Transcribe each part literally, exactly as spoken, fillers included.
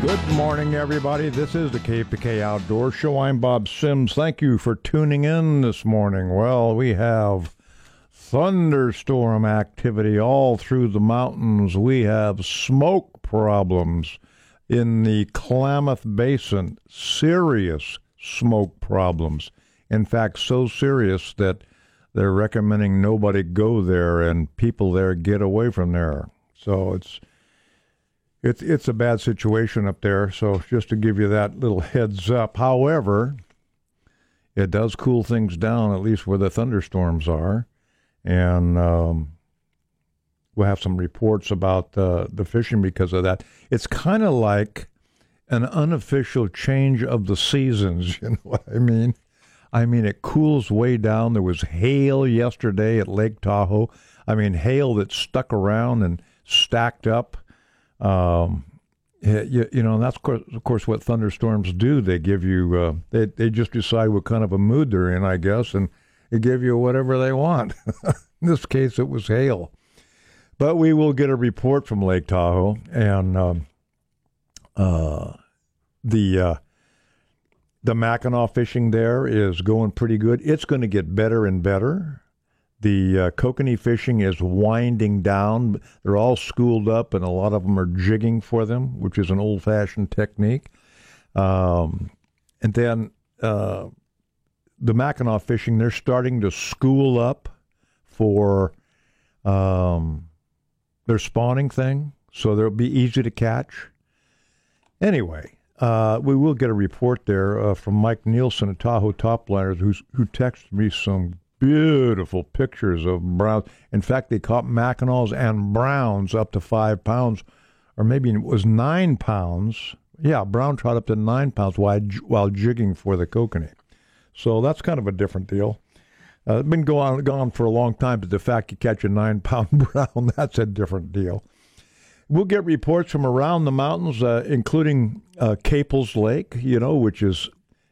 Good morning, everybody. This is the K P K Outdoor Show. I'm Bob Sims. Thank you for tuning in this morning. Well, we have thunderstorm activity all through the mountains. We have smoke problems in the Klamath Basin. Serious smoke problems. In fact, so serious that they're recommending nobody go there and people there get away from there. So it's It's it's a bad situation up there, so just to give you that little heads up. However, it does cool things down, at least where the thunderstorms are, and um, we'll have some reports about uh, the fishing because of that. It's kind of like an unofficial change of the seasons, you know what I mean? I mean, it cools way down. There was hail yesterday at Lake Tahoe. I mean, hail that stuck around and stacked up. Um, you, you know, and that's of course, of course what thunderstorms do. They give you, uh, they they just decide what kind of a mood they're in, I guess, and they give you whatever they want. In this case, it was hail. But we will get a report from Lake Tahoe, and um, uh, the uh, the Mackinac fishing there is going pretty good. It's going to get better and better. The uh, kokanee fishing is winding down. They're all schooled up, and a lot of them are jigging for them, which is an old-fashioned technique. Um, and then uh, the Mackinac fishing, they're starting to school up for um, their spawning thing, so they'll be easy to catch. Anyway, uh, we will get a report there uh, from Mike Nielsen at Tahoe Topliners, who's, who texted me some beautiful pictures of browns. In fact, they caught Mackinacs and browns up to five pounds, or maybe it was nine pounds. Yeah, brown trout up to nine pounds while, while jigging for the kokanee. So that's kind of a different deal. Uh, it's been going on for a long time, but the fact you catch a nine-pound brown, that's a different deal. We'll get reports from around the mountains, uh, including uh, Caples Lake, you know, which is...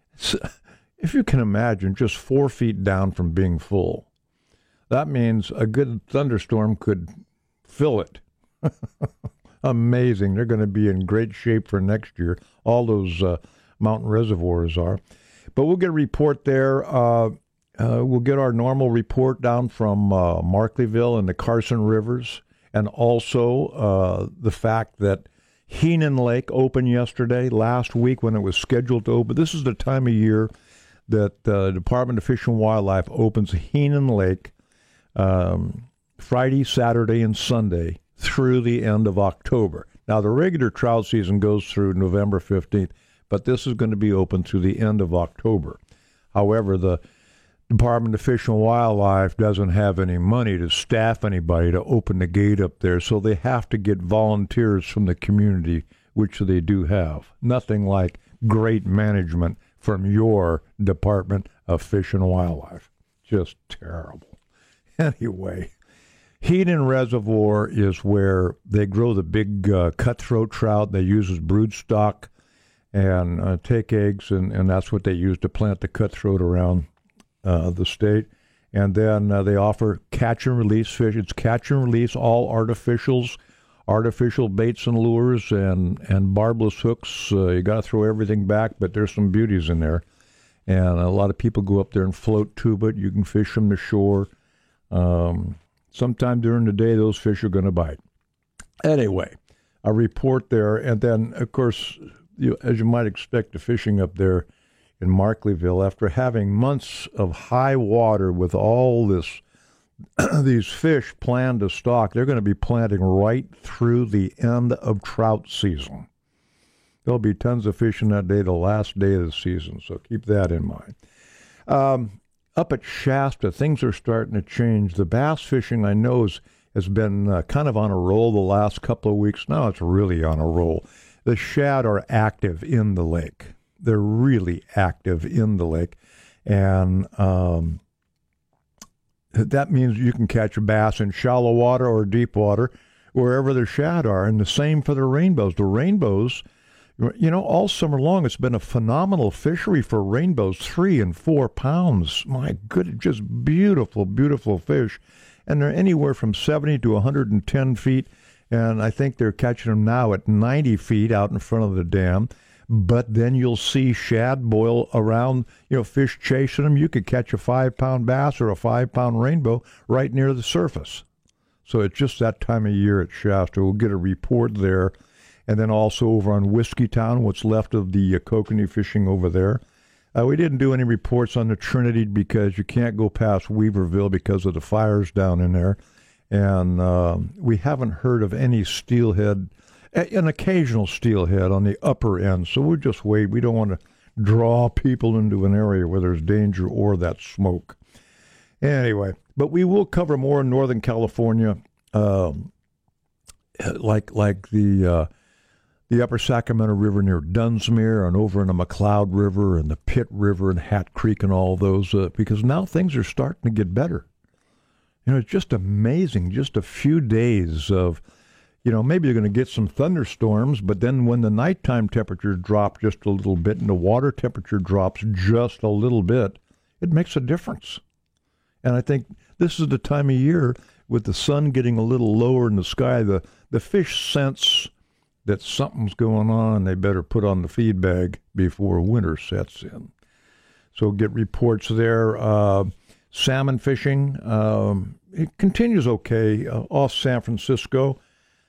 if you can imagine, just four feet down from being full. That means a good thunderstorm could fill it. Amazing. They're going to be in great shape for next year. All those uh, mountain reservoirs are. But we'll get a report there. Uh, uh, we'll get our normal report down from uh, Markleyville and the Carson Rivers, and also uh, the fact that Heenan Lake opened yesterday, last week when it was scheduled to open. This is the time of year that the uh, Department of Fish and Wildlife opens Heenan Lake um, Friday, Saturday, and Sunday through the end of October. Now, the regular trout season goes through November fifteenth, but this is going to be open through the end of October. However, the Department of Fish and Wildlife doesn't have any money to staff anybody to open the gate up there, so they have to get volunteers from the community, which they do have. Nothing like great management from your Department of Fish and Wildlife. Just terrible. Anyway, Heenan Reservoir is where they grow the big uh, cutthroat trout they use as broodstock and uh, take eggs, and, and that's what they use to plant the cutthroat around uh, the state. And then uh, they offer catch and release fish. It's catch and release, all artificials, artificial baits and lures and, and barbless hooks. Uh, you got to throw everything back, but there's some beauties in there. And a lot of people go up there and float tube it. You can fish from the shore. Um, sometime during the day, those fish are going to bite. Anyway, a report there. And then, of course, you, as you might expect, the fishing up there in Markleyville, after having months of high water with all this these fish planned to stock, they're going to be planting right through the end of trout season. There'll be tons of fishing that day, the last day of the season, so keep that in mind. Um, up at Shasta, things are starting to change. The bass fishing, I know, is, has been uh, kind of on a roll the last couple of weeks. Now it's really on a roll. The shad are active in the lake. They're really active in the lake, and um that means you can catch a bass in shallow water or deep water, wherever the shad are. And the same for the rainbows. The rainbows, you know, all summer long, it's been a phenomenal fishery for rainbows, three and four pounds. My good, just beautiful, beautiful fish. And they're anywhere from seventy to one hundred ten feet. And I think they're catching them now at ninety feet out in front of the dam. But then you'll see shad boil around, you know, fish chasing them. You could catch a five-pound bass or a five-pound rainbow right near the surface. So it's just that time of year at Shasta. We'll get a report there. And then also over on Whiskey Town, what's left of the uh, kokanee fishing over there. Uh, we didn't do any reports on the Trinity because you can't go past Weaverville because of the fires down in there. And uh, we haven't heard of any steelhead, an occasional steelhead on the upper end. So we'll just wait. We don't want to draw people into an area where there's danger or that smoke. Anyway, but we will cover more in Northern California, um, like like the uh, the Upper Sacramento River near Dunsmuir and over in the McCloud River and the Pitt River and Hat Creek and all those, uh, because now things are starting to get better. You know, it's just amazing, just a few days of, you know, maybe you're going to get some thunderstorms, but then when the nighttime temperatures drop just a little bit and the water temperature drops just a little bit, it makes a difference. And I think this is the time of year with the sun getting a little lower in the sky, the, the fish sense that something's going on. They better put on the feed bag before winter sets in. So get reports there. Uh, salmon fishing, um, it continues okay uh, off San Francisco.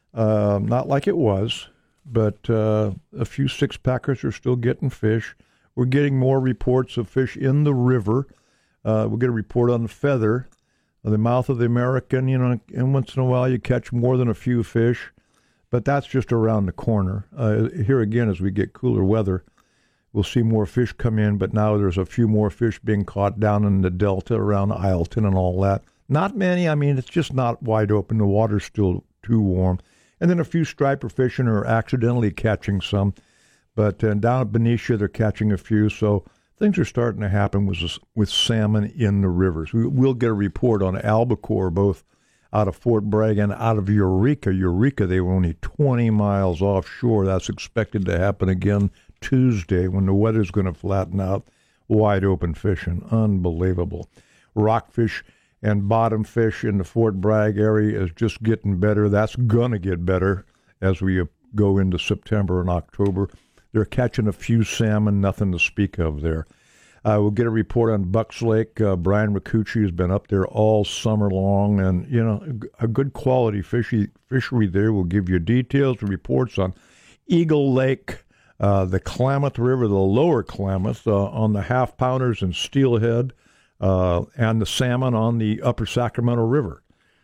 Uh, not like it was, but uh, a few six-packers are still getting fish. We're getting more reports of fish in the river. Uh, we'll get a report on the feather, the mouth of the American, you know, and once in a while you catch more than a few fish, but that's just around the corner. Uh, here again, as we get cooler weather, we'll see more fish come in, but now there's a few more fish being caught down in the delta around Isleton and all that. Not many. I mean, it's just not wide open. The water's still too warm. And then a few striper fishing are accidentally catching some. But uh, down at Benicia, they're catching a few. So things are starting to happen with with salmon in the rivers. We, we'll get a report on albacore, both out of Fort Bragg and out of Eureka. Eureka, they were only twenty miles offshore. That's expected to happen again Tuesday when the weather's going to flatten out. Wide open fishing. Unbelievable. Rockfish and bottom fish in the Fort Bragg area is just getting better. That's going to get better as we go into September and October. They're catching a few salmon, nothing to speak of there. Uh, we'll get a report on Bucks Lake. Uh, Brian Ricucci has been up there all summer long, and, you know, a good quality fishy, fishery there. We'll give you details, reports on Eagle Lake, uh, the Klamath River, the lower Klamath, uh, on the half-pounders and steelhead, uh, and the salmon on the upper Sacramento River.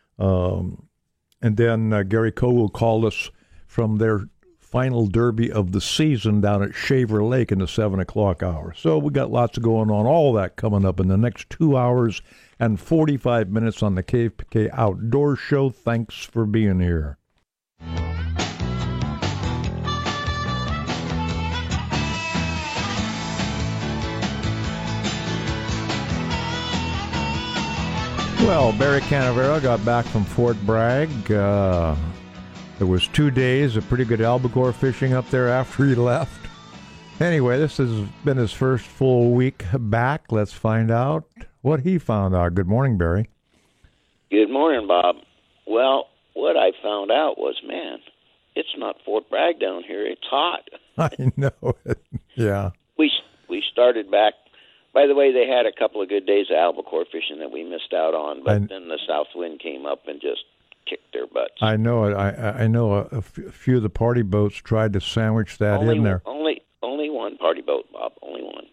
Um, and then uh, Gary Coe will call us from their final derby of the season down at Shaver Lake in the seven o'clock hour. So we got lots going on, all that coming up in the next two hours and forty-five minutes on the K P K Outdoor Show. Thanks for being here. Well, Barry Canavera got back from Fort Bragg. Uh, It was two days of pretty good albacore fishing up there after he left. Anyway, this has been his first full week back. Let's find out what he found out. Good morning, Barry. Good morning, Bob. Well, what I found out was, man, it's not Fort Bragg down here. It's hot. I know it. Yeah. We we started back. By the way, they had a couple of good days of albacore fishing that we missed out on, but I, then the south wind came up and just kicked their butts. I know it. I I know a, a few of the party boats tried to sandwich that only, in there. Only only one party boat, Bob. Only one.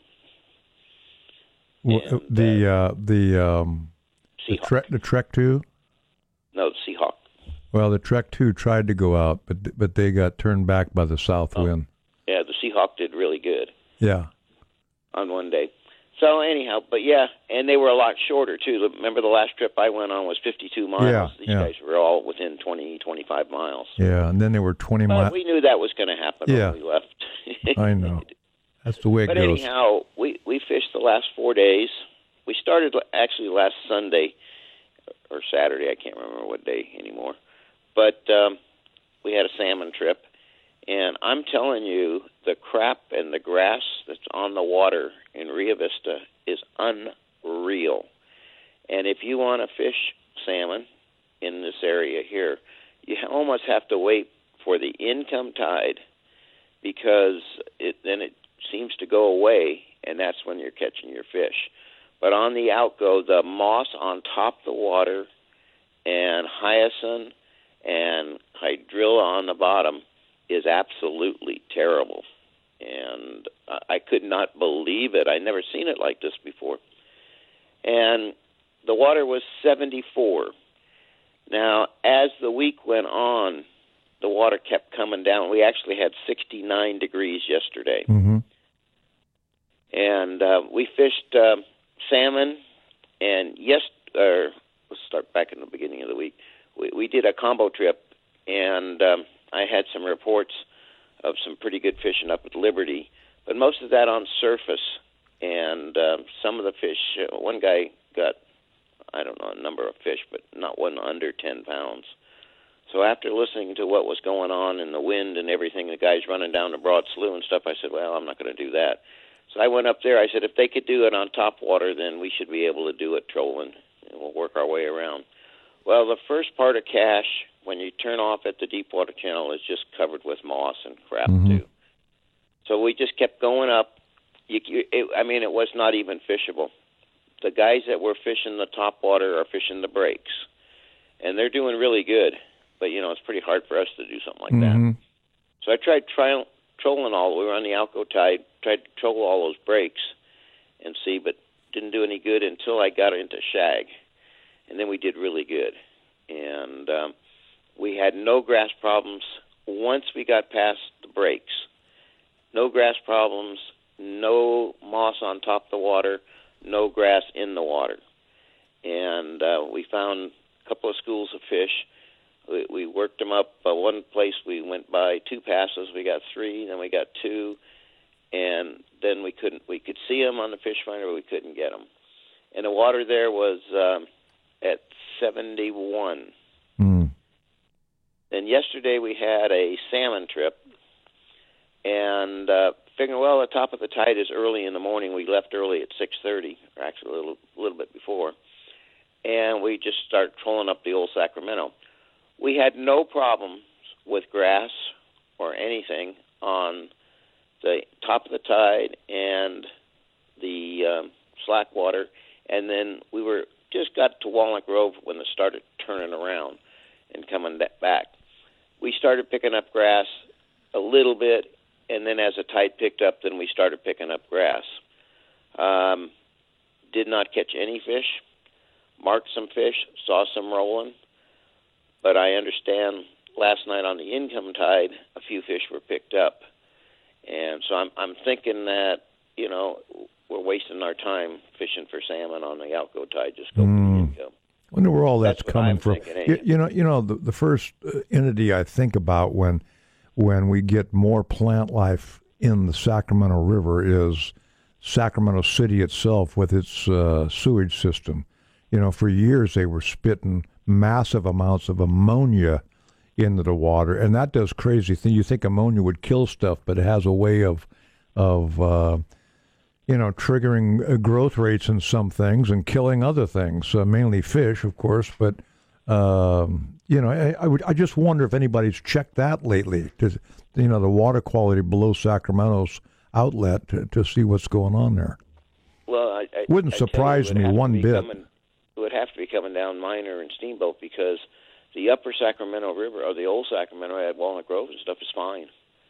Well, and, the uh, uh, the um the Trek the Trek two. No, the Seahawk. Well, the Trek two tried to go out, but but they got turned back by the south oh. wind. Yeah, the Seahawk did really good. Yeah. On one day. So anyhow, but yeah, and they were a lot shorter too. Remember the last trip I went on was fifty-two miles. Yeah, These yeah. guys were all within twenty, twenty-five miles. Yeah, and then they were twenty miles. We knew that was going to happen yeah. when we left. I know. That's the way it but goes. But anyhow, we, we fished the last four days. We started actually last Sunday or Saturday. I can't remember what day anymore. But um, we had a salmon trip. And I'm telling you, the crap and the grass that's on the water in Rio Vista is unreal. And if you want to fish salmon in this area here, you almost have to wait for the income tide because it then it seems to go away, and that's when you're catching your fish. But on the outgo, the moss on top of the water and hyacinth and hydrilla on the bottom is absolutely terrible. And I could not believe it. I'd never seen it like this before. And the water was seventy-four. Now, as the week went on, the water kept coming down. We actually had sixty-nine degrees yesterday. Mm-hmm. And uh, we fished uh, salmon, and yes, or let's start back in the beginning of the week. We, we did a combo trip, and um, I had some reports of some pretty good fishing up at Liberty, but most of that on surface. And um, some of the fish, uh, one guy got, I don't know, a number of fish, but not one under ten pounds. So after listening to what was going on in the wind and everything, the guys running down the Broad Slough and stuff, I said, well, I'm not going to do that. So I went up there. I said, if they could do it on top water, then we should be able to do it trolling, and we'll work our way around. Well, the first part of Cache, when you turn off at the Deepwater Channel, is just covered with moss and crap, mm-hmm. too. So we just kept going up. You, you, it, I mean, it was not even fishable. The guys that were fishing the top water are fishing the breaks, and they're doing really good. But, you know, it's pretty hard for us to do something like mm-hmm. that. So I tried tri- trolling all. We were on the Alco Tide, tried to troll all those breaks and see, but didn't do any good until I got into shag. And then we did really good. And um, we had no grass problems once we got past the breaks. No grass problems, no moss on top of the water, no grass in the water. And uh, we found a couple of schools of fish. We, we worked them up. Uh, one place we went by two passes. We got three, then we got two, and then we couldn't. We could see them on the fish finder, but we couldn't get them. And the water there was um, at seventy-one. Mm. And yesterday we had a salmon trip, and uh, figuring, well, the top of the tide is early in the morning. We left early at six thirty, or actually a little, a little bit before, and we just started trolling up the old Sacramento. We had no problems with grass or anything on the top of the tide and the um, slack water, and then we were just got to Walnut Grove when it started turning around and coming back. We started picking up grass a little bit, and then as the tide picked up, then we started picking up grass. Um, did not catch any fish, marked some fish, saw some rolling, but I understand last night on the income tide, a few fish were picked up. And so I'm I'm thinking that, you know, we're wasting our time fishing for salmon on the Alco tide. Just go mm. for the income. I wonder where all that's, that's coming I'm from. Thinking, you, you know, you know, the, the first entity I think about when when we get more plant life in the Sacramento River is Sacramento City itself with its uh, sewage system. You know, for years they were spitting massive amounts of ammonia into the water, and that does crazy things. You think ammonia would kill stuff, but it has a way of, of uh, you know, triggering uh, growth rates in some things and killing other things, uh, mainly fish, of course. But um, you know, I, I would, I just wonder if anybody's checked that lately. To, you know, the water quality below Sacramento's outlet to, to see what's going on there. Well, I, I wouldn't I surprise me one bit. Coming, it would have to be coming down Minor and Steamboat because the upper Sacramento River, or the old Sacramento at Walnut Grove and stuff, is fine.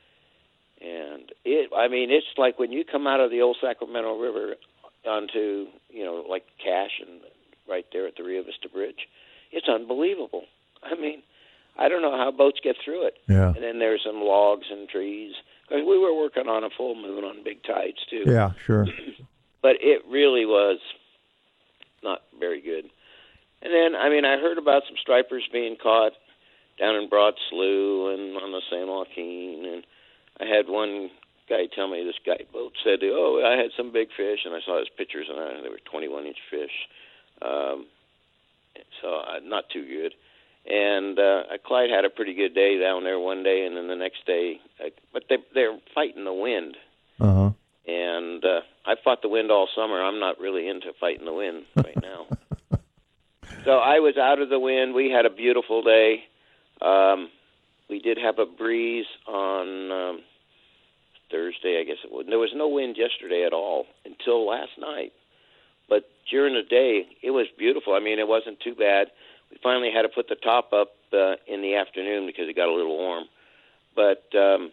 And it, I mean, it's like when you come out of the old Sacramento River onto, you know, like Cache and right there at the Rio Vista Bridge, it's unbelievable. I mean, I don't know how boats get through it. Yeah. And then there's some logs and trees. Because we were working on a full moon on big tides, too. Yeah, sure. But it really was not very good. And then, I mean, I heard about some stripers being caught down in Broad Slough and on the San Joaquin. And I had one guy tell me, this guy boat said, oh, I had some big fish, and I saw his pictures, and they were twenty-one inch fish. Um, so uh, not too good. And uh, Clyde had a pretty good day down there one day, and then the next day, uh, but they, they're fighting the wind. Uh-huh. And uh, I fought the wind all summer. I'm not really into fighting the wind right now. So I was out of the wind. We had a beautiful day. Um, we did have a breeze on um, Thursday, I guess it was. There was no wind yesterday at all until last night. But during the day, it was beautiful. I mean, it wasn't too bad. We finally had to put the top up uh, in the afternoon because it got a little warm. But um,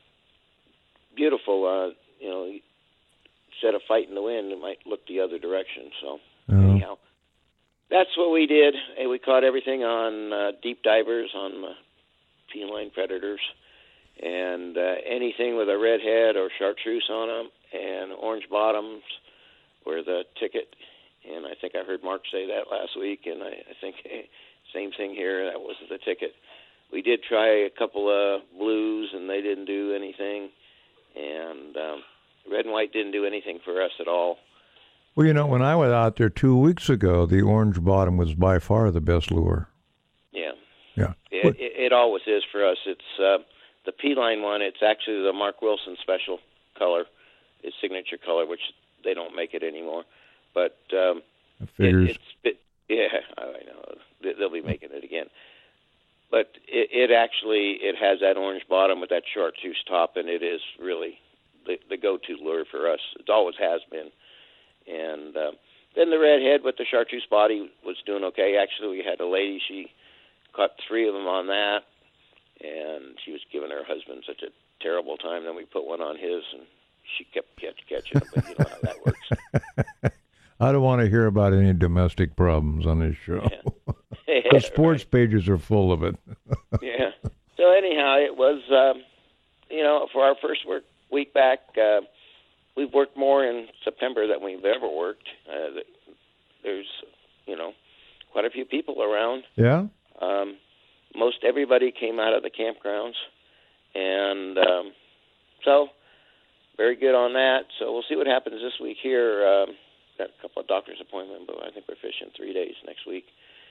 beautiful. Uh, you know, instead of fighting the wind, it might look the other direction. So Oh. anyhow, that's what we did. And we caught everything on uh, deep divers, on uh, feline predators, and uh, anything with a red head or chartreuse on them, and orange bottoms were the ticket. And I think I heard Mark say that last week, and I, I think hey, same thing here. That was the ticket. We did try a couple of blues, and they didn't do anything. And um, red and white didn't do anything for us at all. Well, you know, when I was out there two weeks ago, the orange bottom was by far the best lure. Yeah. Yeah. It, it, it always is for us. It's uh, the P-line one. It's actually the Mark Wilson special color, his signature color, which they don't make it anymore. But um, It figures. It, it's yeah, I know they'll be making it again. But it, it actually it has that orange bottom with that chartreuse top, and it is really the, the go-to lure for us. It always has been. And uh, then the redhead with the chartreuse body was doing okay. Actually, we had a lady, she caught three of them on that, and she was giving her husband such a terrible time. Then we put one on his, and she kept catch, catching them, but you know how that works. I don't want to hear about any domestic problems on this show. Yeah. The sports Right. pages are full of it. Yeah. So anyhow, it was, um, you know, for our first work week back, uh, we've worked more in September than we've ever worked. Uh, there's, you know, quite a few people around. Yeah? Um, most everybody came out of the campgrounds, and um, so very good on that. So we'll see what happens this week here. Um, got a couple of doctor's appointments, but I think we're fishing three days next week.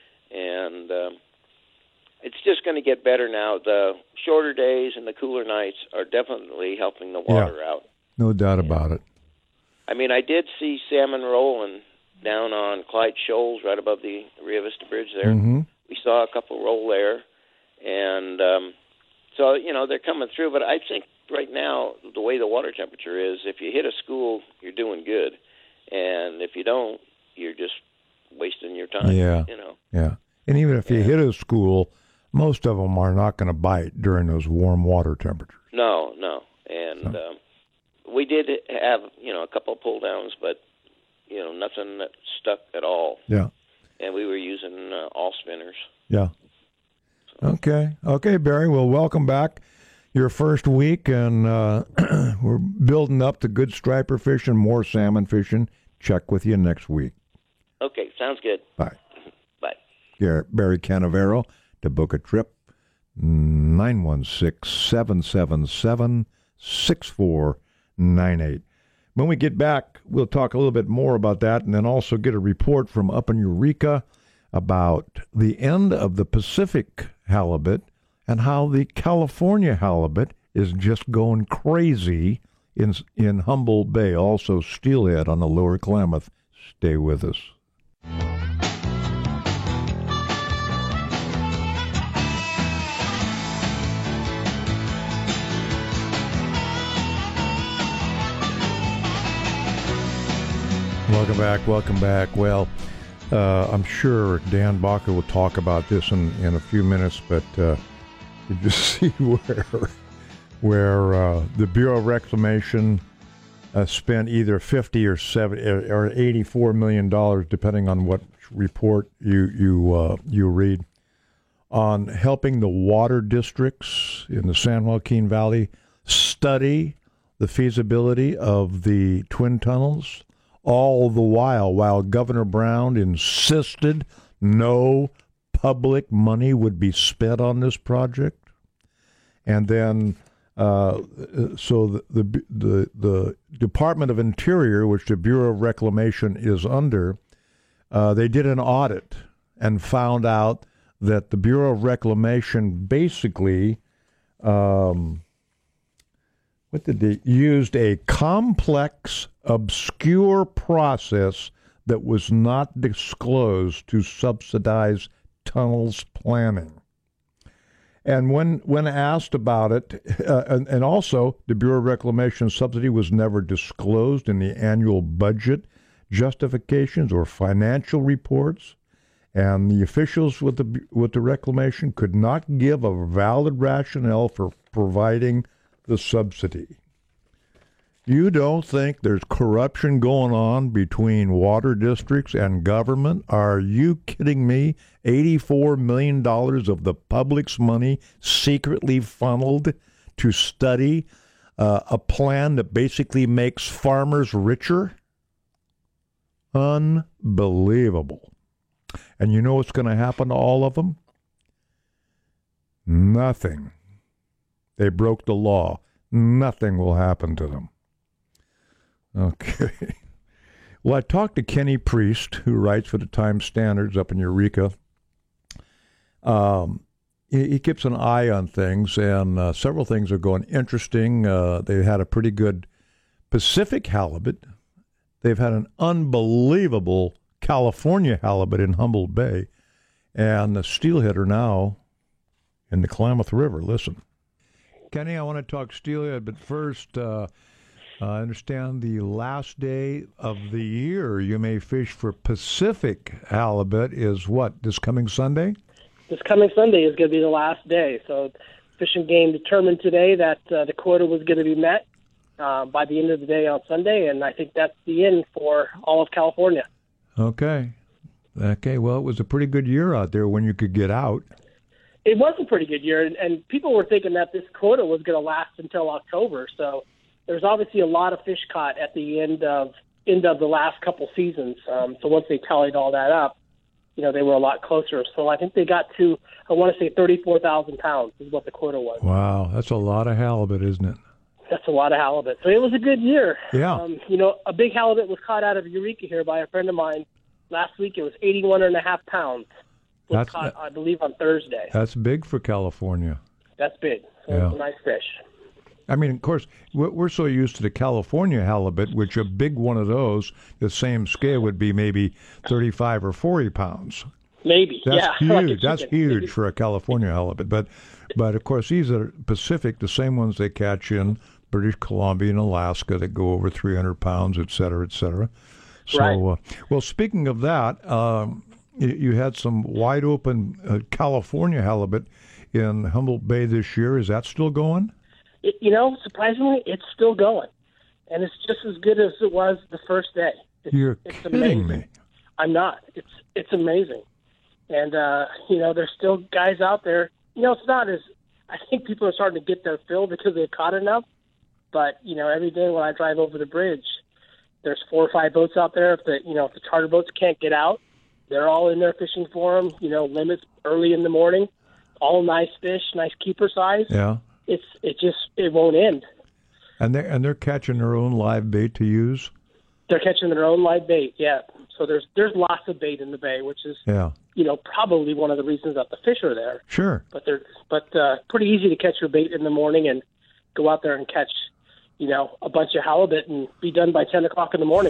And um, it's just going to get better now. The shorter days and the cooler nights are definitely helping the water Yeah. out. No doubt about it. I mean, I did see salmon rolling down on Clyde Shoals right above the Rio Vista Bridge there. Mm-hmm. We saw a couple roll there. And um, so, you know, they're coming through. But I think right now, the way the water temperature is, if you hit a school, you're doing good. And if you don't, you're just wasting your time, Yeah. you know. Yeah. And even if you Yeah. hit a school, most of them are not going to bite during those warm water temperatures. No, no. And So. um, we did have, you know, a couple of pull downs, but, you know, nothing that stuck at all. Yeah. And we were using uh, all spinners. Yeah. Okay. Okay, Barry. Well, welcome back. Your first week, and uh, we're building up to good striper fishing, more salmon fishing. Check with you next week. Okay, sounds good. Bye. Bye. Gar- Barry Canavero to book a trip, nine one six, seven seven seven, six four nine eight. When we get back, we'll talk a little bit more about that, and then also get a report from up in Eureka about the end of the Pacific halibut and how the California halibut is just going crazy in in Humboldt Bay. Also steelhead on the Lower Klamath. Stay with us. Welcome back, welcome back. Well, uh, I'm sure Dan Baca will talk about this in, in a few minutes, but uh, you just see where where uh, the Bureau of Reclamation uh, spent either fifty or seventy or eighty-four million dollars, depending on what report you you uh, you read, on helping the water districts in the San Joaquin Valley study the feasibility of the twin tunnels. All the while, while Governor Brown insisted no public money would be spent on this project. And then, uh, so the, the the the Department of Interior, which the Bureau of Reclamation is under, uh, they did an audit and found out that the Bureau of Reclamation basically, um, what did they used a complex, obscure process that was not disclosed to subsidize tunnels planning. And when when asked about it, uh, and, and also the Bureau of Reclamation subsidy was never disclosed in the annual budget justifications or financial reports, and the officials with the with the reclamation could not give a valid rationale for providing the subsidy. You don't think there's corruption going on between water districts and government? Are you kidding me? eighty-four million dollars of the public's money secretly funneled to study uh, a plan that basically makes farmers richer? Unbelievable. And you know what's going to happen to all of them? Nothing. They broke the law. Nothing will happen to them. Okay. Well, I talked to Kenny Priest, who writes for the Times Standards up in Eureka. Um, he, he keeps an eye on things, and uh, several things are going interesting. Uh, they had a pretty good Pacific halibut. They've had an unbelievable California halibut in Humboldt Bay, and the steelhead are now in the Klamath River. Listen. Kenny, I want to talk steelhead, but first, uh, I understand the last day of the year you may fish for Pacific halibut is what, this coming Sunday? This coming Sunday is going to be the last day. So Fish and Game determined today that uh, the quota was going to be met uh, by the end of the day on Sunday, and I think that's the end for all of California. Okay. Okay, well, it was a pretty good year out there when you could get out. It was a pretty good year, and, and people were thinking that this quota was going to last until October, so there's obviously a lot of fish caught at the end of end of the last couple seasons. Um, so once they tallied all that up, you know, they were a lot closer. So I think they got to, I want to say thirty-four thousand pounds is what the quota was. Wow, that's a lot of halibut, isn't it? That's a lot of halibut. So it was a good year. Yeah. Um, you know, a big halibut was caught out of Eureka here by a friend of mine last week. It was eighty-one and a half pounds. Was That's, caught, I believe, on Thursday. That's big for California. That's big. So Yeah. It's a nice fish. I mean, of course, we're we're so used to the California halibut, which a big one of those, the same scale would be maybe thirty-five or forty pounds. Maybe, That's yeah. huge. Like a That's chicken. huge Maybe. for a California halibut. But, but of course, these are Pacific, the same ones they catch in British Columbia and Alaska that go over three hundred pounds, et cetera, et cetera. So, Right. uh, well, speaking of that, um, you, you had some wide open uh, California halibut in Humboldt Bay this year. Is that still going? It, you know, surprisingly, it's still going, and it's just as good as it was the first day. It's, You're it's kidding amazing. me. I'm not. It's it's amazing, and uh, you know, there's still guys out there. You know, it's not as I think people are starting to get their fill because they've caught enough. But you know, every day when I drive over the bridge, there's four or five boats out there. If the you know if the charter boats can't get out, they're all in there fishing for them. You know, limits early in the morning, all nice fish, nice keeper size. Yeah. It's it just it won't end. And they're, and they're catching their own live bait to use? They're catching their own live bait, yeah. So there's there's lots of bait in the bay, which is Yeah. you know probably one of the reasons that the fish are there. Sure. But they're but uh, pretty easy to catch your bait in the morning and go out there and catch you know a bunch of halibut and be done by ten o'clock in the morning.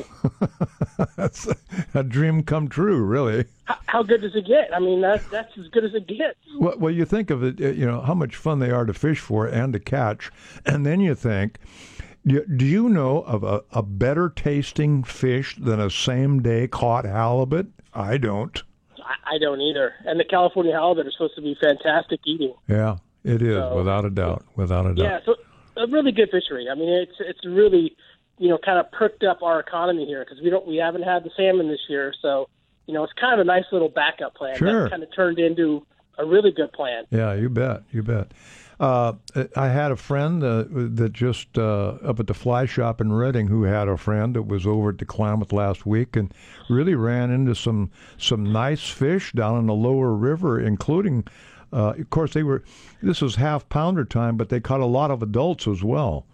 That's a, a dream come true, really. How, how good does it get? I mean, that's that's as good as it gets. Well, well, you think of it, uh, you know, how much fun they are to fish for and to catch, and then you think, do do you know of a, a better tasting fish than a same day caught halibut? I don't. I, I don't either. And the California halibut are supposed to be fantastic eating. Yeah, it is, So- without a doubt, without a doubt. Yeah, so a really good fishery. I mean, it's it's really, you know, kind of perked up our economy here because we don't we haven't had the salmon this year. So, you know, it's kind of a nice little backup plan. Sure. That kind of turned into a really good plan. Yeah, you bet, you bet. Uh, I had a friend uh, that just uh, up at the fly shop in Redding who had a friend that was over at the Klamath last week and really ran into some some nice fish down in the lower river, including, uh, of course, they were. This was half pounder time, but they caught a lot of adults as well.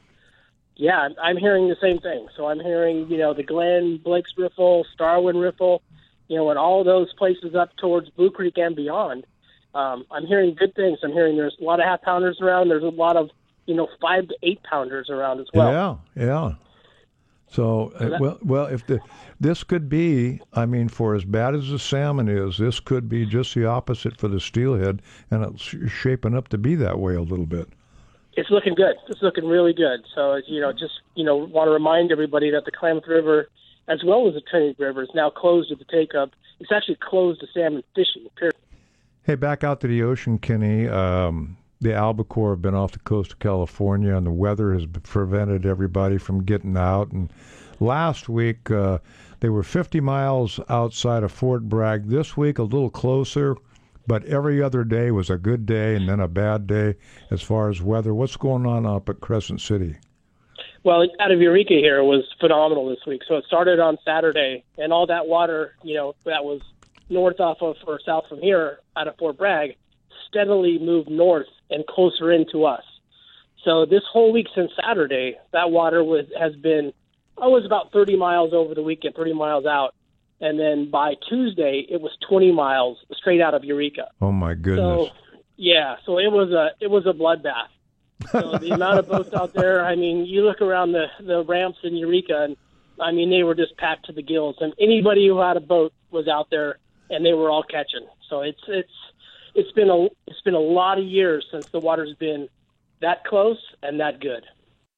Yeah, I'm, I'm hearing the same thing. So I'm hearing, you know, the Glen, Blake's Riffle, Starwin Riffle, you know, and all those places up towards Blue Creek and beyond. Um, I'm hearing good things. I'm hearing there's a lot of half pounders around. There's a lot of, you know, five to eight pounders around as well. Yeah, yeah. So, So uh, that- well, well, if the this could be, I mean, for as bad as the salmon is, this could be just the opposite for the steelhead, and it's sh- shaping up to be that way a little bit. It's looking good. It's looking really good. So, you know, just, you know, want to remind everybody that the Klamath River, as well as the Trinity River, is now closed to the take-up. It's actually closed to salmon fishing, period. Hey, back out to the ocean, Kenny. Um, the albacore have been off the coast of California, and the weather has prevented everybody from getting out. And last week, uh, they were fifty miles outside of Fort Bragg. This week, a little closer, but every other day was a good day and then a bad day as far as weather. What's going on up at Crescent City? Well, out of Eureka here was phenomenal this week. So it started on Saturday, and all that water, you know, that was north off of or south from here out of Fort Bragg steadily moved north and closer into us. So this whole week since Saturday, that water was has been, oh, it was about thirty miles over the weekend, thirty miles out. And then by Tuesday, it was twenty miles straight out of Eureka. Oh, my goodness. So, yeah, so it was a it was a bloodbath. So the amount of boats out there, I mean, you look around the, the ramps in Eureka, and, I mean, they were just packed to the gills. And anybody who had a boat was out there, and they were all catching. So it's it's it's been a it's been a lot of years since the water's been that close and that good.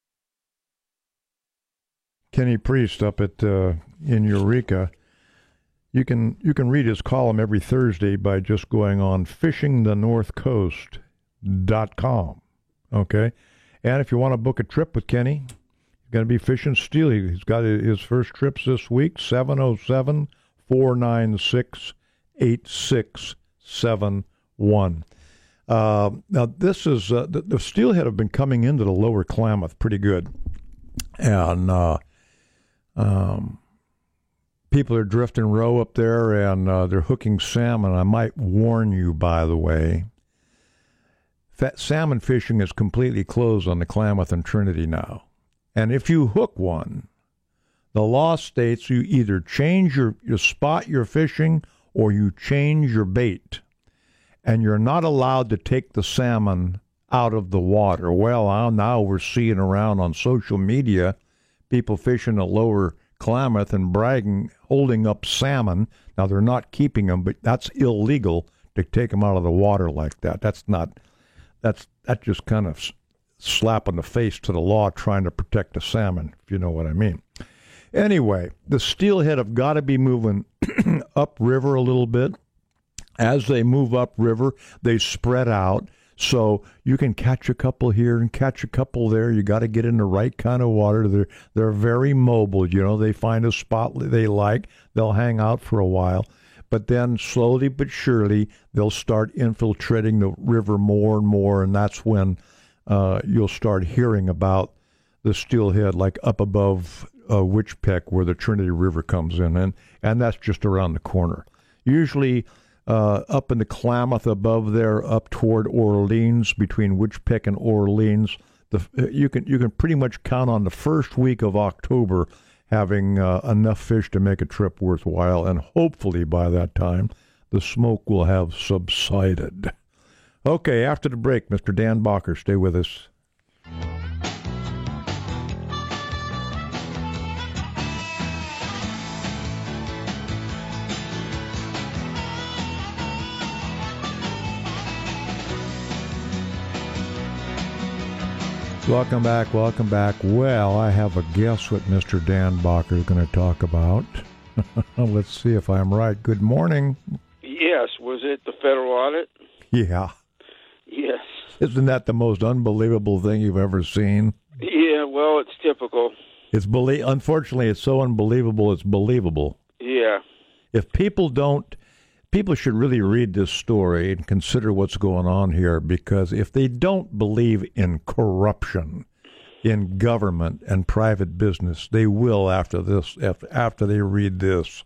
Kenny Priest up at uh, in Eureka. You can you can read his column every Thursday by just going on fishing the north coast dot com. Okay, and if you want to book a trip with Kenny, you're going to be fishing steel. He's got his first trips this week. seven oh seven, four nine six, eight six seven one. Uh, now this is uh, the, the steelhead have been coming into the lower Klamath pretty good, and uh, um. people are drifting row up there, and uh, they're hooking salmon. I might warn you, by the way, that salmon fishing is completely closed on the Klamath and Trinity now. And if you hook one, the law states you either change your, your spot you're fishing or you change your bait. And you're not allowed to take the salmon out of the water. Well, now we're seeing around on social media people fishing the lower Klamath and bragging, holding up salmon. Now, they're not keeping them, but that's illegal to take them out of the water like that. That's not, that's, that just kind of slap in the face to the law trying to protect the salmon, if you know what I mean. Anyway, the steelhead have got to be moving upriver a little bit. As they move upriver, they spread out. So you can catch a couple here and catch a couple there. You got to get in the right kind of water. They're they're very mobile. You know, they find a spot they like, they'll hang out for a while, but then slowly but surely they'll start infiltrating the river more and more, and that's when uh, you'll start hearing about the steelhead, like up above uh, Witch Peck, where the Trinity River comes in, and and that's just around the corner. Usually. Uh, up in the Klamath above there, up toward Orleans, between Witch Peck and Orleans, the, you can you can pretty much count on the first week of October having uh, enough fish to make a trip worthwhile, and hopefully by that time the smoke will have subsided. Okay, after the break, Mister Dan Bacher, stay with us. Welcome back, welcome back. Well, I have a guess what Mister Dan Bacher is going to talk about. Let's see if I'm right. Good morning. Yes, was it the federal audit? Yeah. Yes. Isn't that the most unbelievable thing you've ever seen? Yeah, well, it's typical. It's belie- Unfortunately, it's so unbelievable, it's believable. Yeah. If people don't, people should really read this story and consider what's going on here, because if they don't believe in corruption in government and private business, they will after this, after they read this.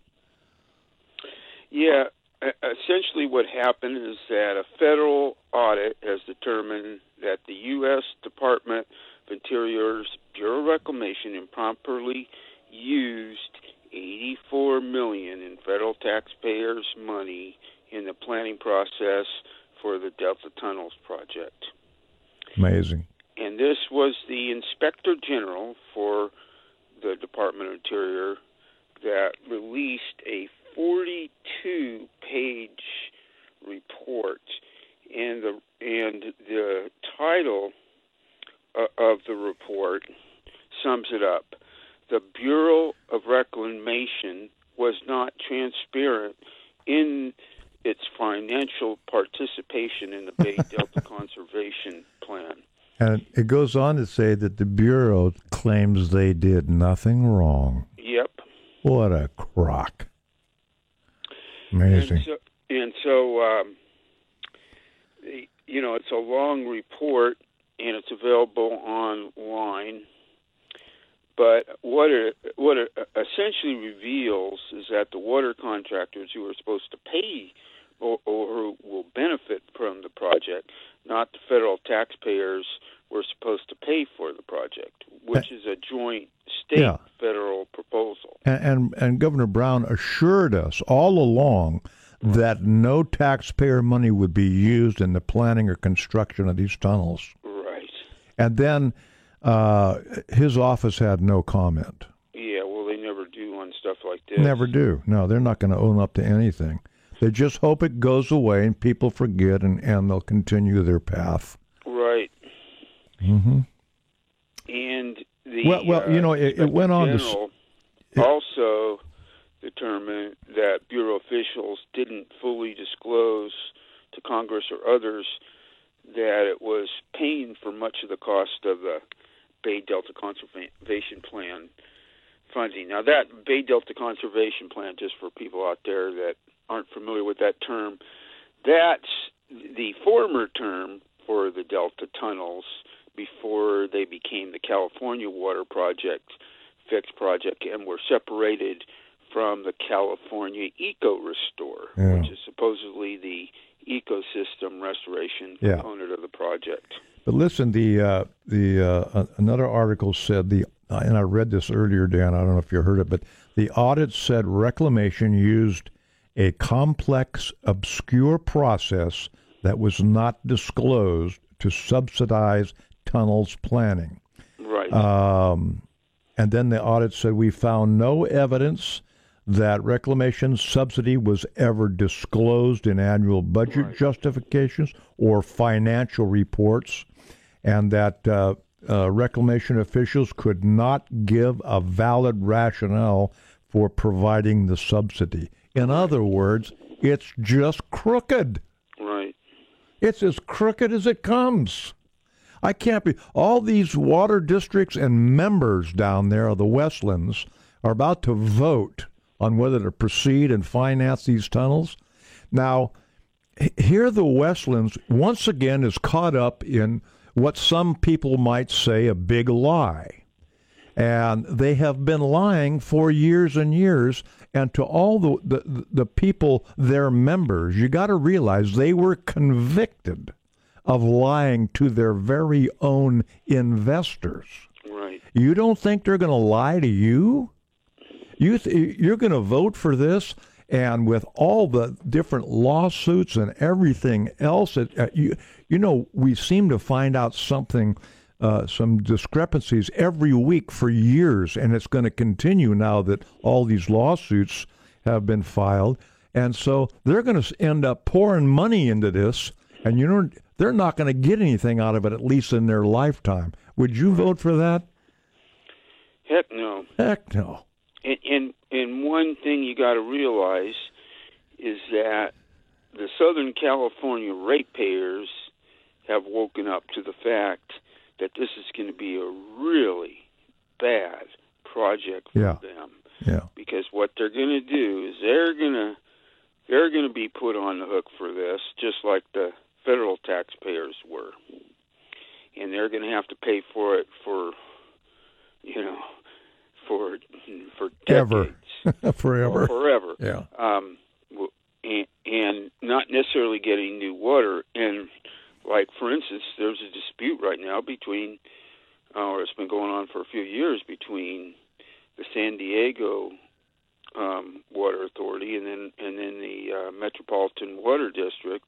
Yeah, essentially what happened is that a federal audit has determined that the U S Department of Interior's Bureau of Reclamation improperly used eighty-four million dollars in federal taxpayers' money in the planning process for the Delta Tunnels project. Amazing. And this was the Inspector General for the Department of Interior that released a forty-two page report, and the and the title uh, of the report sums it up. The Bureau of Reclamation was not transparent in its financial participation in the Bay Delta Conservation Plan. And it goes on to say that the Bureau claims they did nothing wrong. Yep. What a crock. Amazing. And so, and so um, you know, it's a long report, and it's available online. But what it, what it essentially reveals is that the water contractors who are supposed to pay or, or who will benefit from the project, not the federal taxpayers, were supposed to pay for the project, which is a joint state-federal yeah. proposal. And, and and Governor Brown assured us all along right. that no taxpayer money would be used in the planning or construction of these tunnels. Right. And then uh, his office had no comment. Yeah, well, they never do on stuff like this. Never do. No, they're not going to own up to anything. They just hope it goes away and people forget, and, and they'll continue their path. Right. Mm-hmm. And the well, well, you know, it, it went on to it, also determined that Bureau officials didn't fully disclose to Congress or others that it was paying for much of the cost of the Bay Delta Conservation Plan funding. Now, that Bay Delta Conservation Plan, just for people out there that aren't familiar with that term, that's the former term for the Delta tunnels before they became the California Water Project, Fix Project, and were separated from the California Eco Restore, yeah. which is supposedly the ecosystem restoration yeah. component of the project. But listen, the uh, the uh, another article said the, uh, and I read this earlier, Dan. I don't know if you heard it, but the audit said Reclamation used a complex, obscure process that was not disclosed to subsidize tunnels planning. Right. Um, and then the audit said we found no evidence that Reclamation subsidy was ever disclosed in annual budget right. justifications or financial reports, and that uh, uh, Reclamation officials could not give a valid rationale for providing the subsidy. In other words, it's just crooked. Right. It's as crooked as it comes. I can't be. All these water districts and members down there of the Westlands are about to vote on whether to proceed and finance these tunnels. Now, here the Westlands once again is caught up in what some people might say a big lie. And they have been lying for years and years. And to all the, the, the people, their members, you got to realize they were convicted of lying to their very own investors. Right. You don't think they're going to lie to you? You th- you're going to vote for this, and with all the different lawsuits and everything else, it, uh, you you know, we seem to find out something, uh, some discrepancies every week for years, and it's going to continue now that all these lawsuits have been filed, and so they're going to end up pouring money into this, and you know, they're not going to get anything out of it, at least in their lifetime. Would you vote for that? Heck no. Heck no. And, and and one thing you got to realize is that the Southern California ratepayers have woken up to the fact that this is going to be a really bad project for yeah. them. Yeah. Because what they're going to do is they're going to they're going to be put on the hook for this, just like the federal taxpayers were, and they're going to have to pay for it for, you know. For for decades, Ever. forever, or forever, yeah. Um, and, and not necessarily getting new water. And like for instance, there's a dispute right now between, uh, or it's been going on for a few years between the San Diego um, Water Authority and then and then the uh, Metropolitan Water District,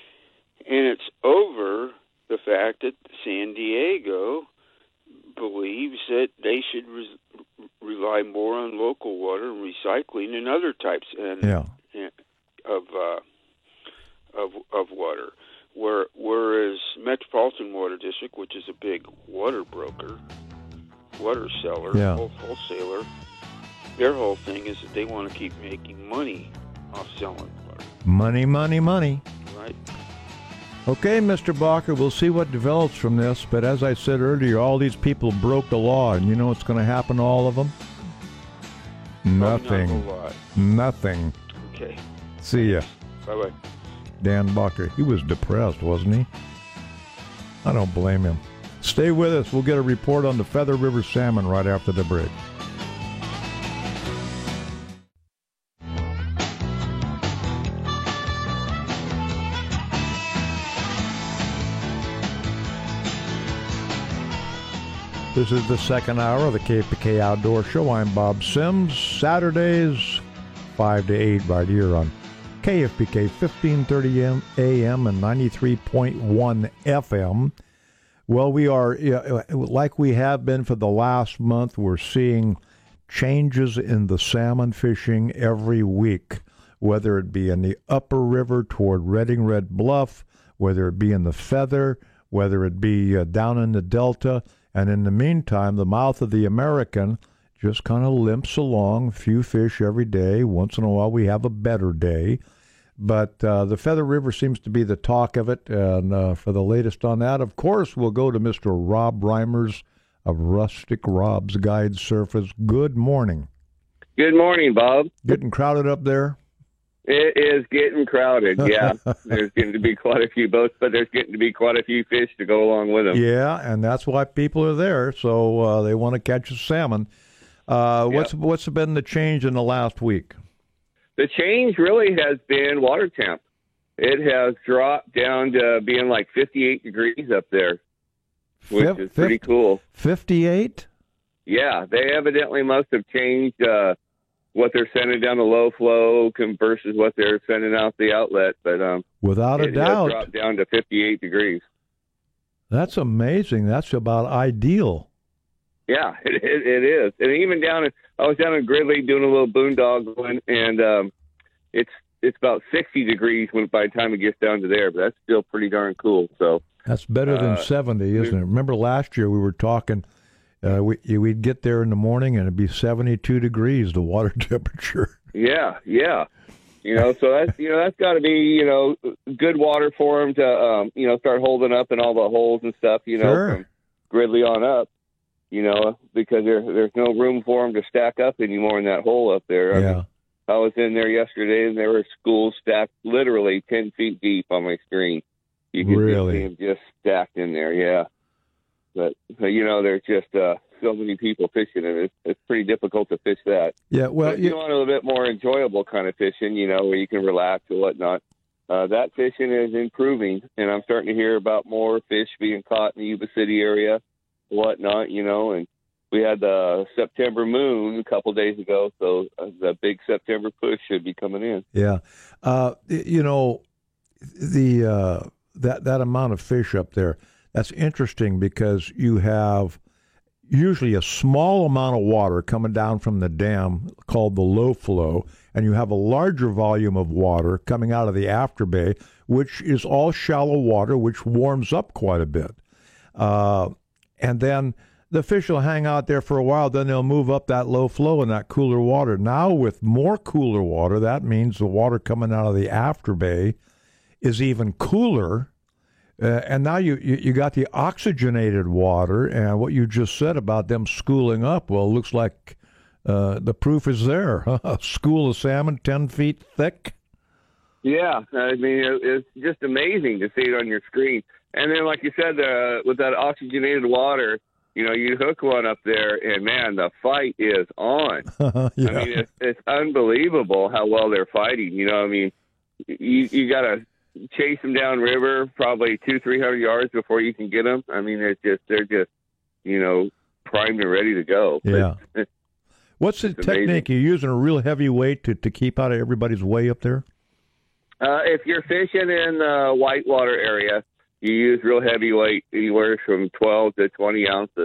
and it's over the fact that San Diego believes that they should res- rely more on local water and recycling and other types and, Yeah. and of uh, of of water. Where, whereas Metropolitan Water District, which is a big water broker, water seller, Yeah. whole- wholesaler, their whole thing is that they want to keep making money off selling water, Money, money, money. right? Okay, Mister Bacher, we'll see what develops from this. But as I said earlier, all these people broke the law, and you know what's going to happen to all of them? Probably Nothing. Not a whole lot. Nothing. Okay. See ya. Bye-bye. Dan Bacher. He was depressed, wasn't he? I don't blame him. Stay with us. We'll get a report on the Feather River salmon right after the break. This is the second hour of the K P K Outdoor Show. I'm Bob Sims. Saturdays, five to eight right here on K F P K fifteen thirty A M and ninety-three point one F M. Well, we are, like we have been for the last month, we're seeing changes in the salmon fishing every week, whether it be in the upper river toward Redding Red Bluff, whether it be in the Feather, whether it be uh, down in the Delta. And in the meantime, the mouth of the American just kind of limps along, a few fish every day. Once in a while, we have a better day. But uh, the Feather River seems to be the talk of it. And uh, for the latest on that, of course, we'll go to Mister Rob Reimers of Rustic Rob's Guide Surface. Good morning. Good morning, Bob. Getting crowded up there? It is getting crowded, yeah. There's getting to be quite a few boats, but there's getting to be quite a few fish to go along with them. Yeah, and that's why people are there, so uh, they want to catch a salmon. Uh, Yep. What's what's been the change in the last week? The change really has been water temp. It has dropped down to being like fifty-eight degrees up there, which Fif- is pretty fif- cool. fifty-eight? Yeah, they evidently must have changed uh, what they're sending down the low flow com- versus what they're sending out the outlet. But um, Without a it has doubt. dropped down to fifty-eight degrees. That's amazing. That's about ideal. Yeah, it, it, it is. And even down in, I was down in Gridley doing a little boondoggling, and um, it's it's about sixty degrees when by the time it gets down to there, but that's still pretty darn cool. So That's better than Uh, seventy, isn't it? Remember last year we were talking, uh, we, we'd get there in the morning and it'd be seventy-two degrees, the water temperature. yeah, yeah, you know, so that's you know that's got to be you know good water for them to um, you know start holding up in all the holes and stuff. You know, Sure. from Gridley on up. You know, because there there's no room for them to stack up anymore in that hole up there. I Yeah. mean, I was in there yesterday, and there were schools stacked literally ten feet deep on my screen. You could Really? just see them just stacked in there, yeah. But, you know, there's just uh, so many people fishing, and it's, it's pretty difficult to fish that. Yeah, well, But if you you, want a little bit more enjoyable kind of fishing, you know, where you can relax or whatnot, uh, that fishing is improving, and I'm starting to hear about more fish being caught in the Yuba City area, whatnot, you know, and we had the September moon a couple days ago, so uh, the big September push should be coming in. yeah. Uh, you know, the uh, that, that amount of fish up there, that's interesting because you have usually a small amount of water coming down from the dam called the low flow, and you have a larger volume of water coming out of the after bay, which is all shallow water, which warms up quite a bit. Uh, and then the fish will hang out there for a while, then they'll move up that low flow in that cooler water. Now with more cooler water, that means the water coming out of the after bay is even cooler. Uh, and now you, you, you got the oxygenated water, and what you just said about them schooling up, well, it looks like uh, the proof is there. A school of salmon ten feet thick. Yeah, I mean, it, it's just amazing to see it on your screen. And then, like you said, uh, with that oxygenated water, you know, you hook one up there, and, man, the fight is on. yeah. I mean, it's, it's unbelievable how well they're fighting. You know, I mean, you, you got to chase them down river probably two, three hundred yards before you can get them. I mean, it's just they're just, you know, primed and ready to go. Yeah. But, What's the it's technique? You're using a real heavy weight to, to keep out of everybody's way up there? uh, if you're fishing in the whitewater area, you use real heavy weight, anywhere from twelve to twenty ounces.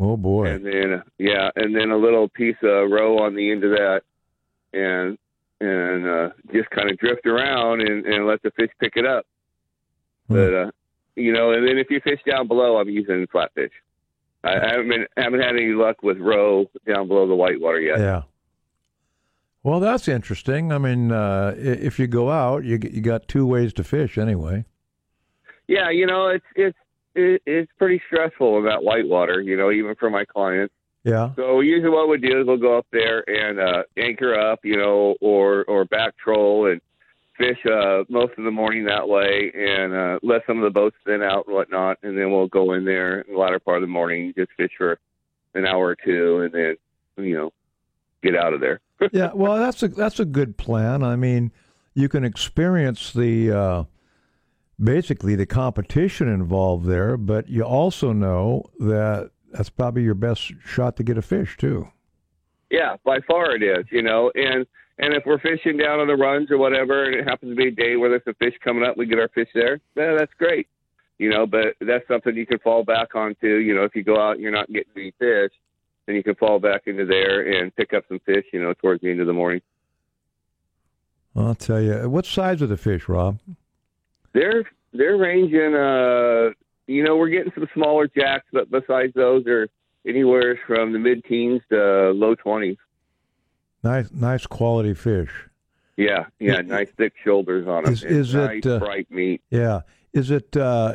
Oh boy. And then yeah, and then a little piece of roe on the end of that, and and uh, just kind of drift around and, and let the fish pick it up. Hmm. But uh, you know, and then if you fish down below, I'm using flatfish. I, I haven't been, haven't had any luck with roe down below the whitewater yet. Yeah. Well, that's interesting. I mean, uh, if you go out, you you got two ways to fish anyway. Yeah, you know, it's it's it's pretty stressful in that whitewater. You know, even for my clients. Yeah. So usually, what we do is we'll go up there and uh, anchor up, you know, or or back troll and fish uh, most of the morning that way, and uh, let some of the boats thin out and whatnot, and then we'll go in there in the latter part of the morning, just fish for an hour or two, and then you know get out of there. Yeah, well, that's a that's a good plan. I mean, you can experience the uh, basically the competition involved there, but you also know that that's probably your best shot to get a fish too. Yeah, by far it is. You know, and and if we're fishing down on the runs or whatever, and it happens to be a day where there's some fish coming up, we get our fish there. Yeah, that's great. You know, but that's something you can fall back onto. You know, if you go out and you're not getting any fish, then you can fall back into there and pick up some fish, you know, towards the end of the morning. I'll tell you. What size are the fish, Rob? They're they're ranging. Uh, you know, we're getting some smaller jacks, but besides those, they're anywhere from the mid-teens to low twenties. Nice, nice quality fish. Yeah, yeah, it, nice thick shoulders on them. Is, is nice, it uh, bright meat? Yeah. Is it? Uh,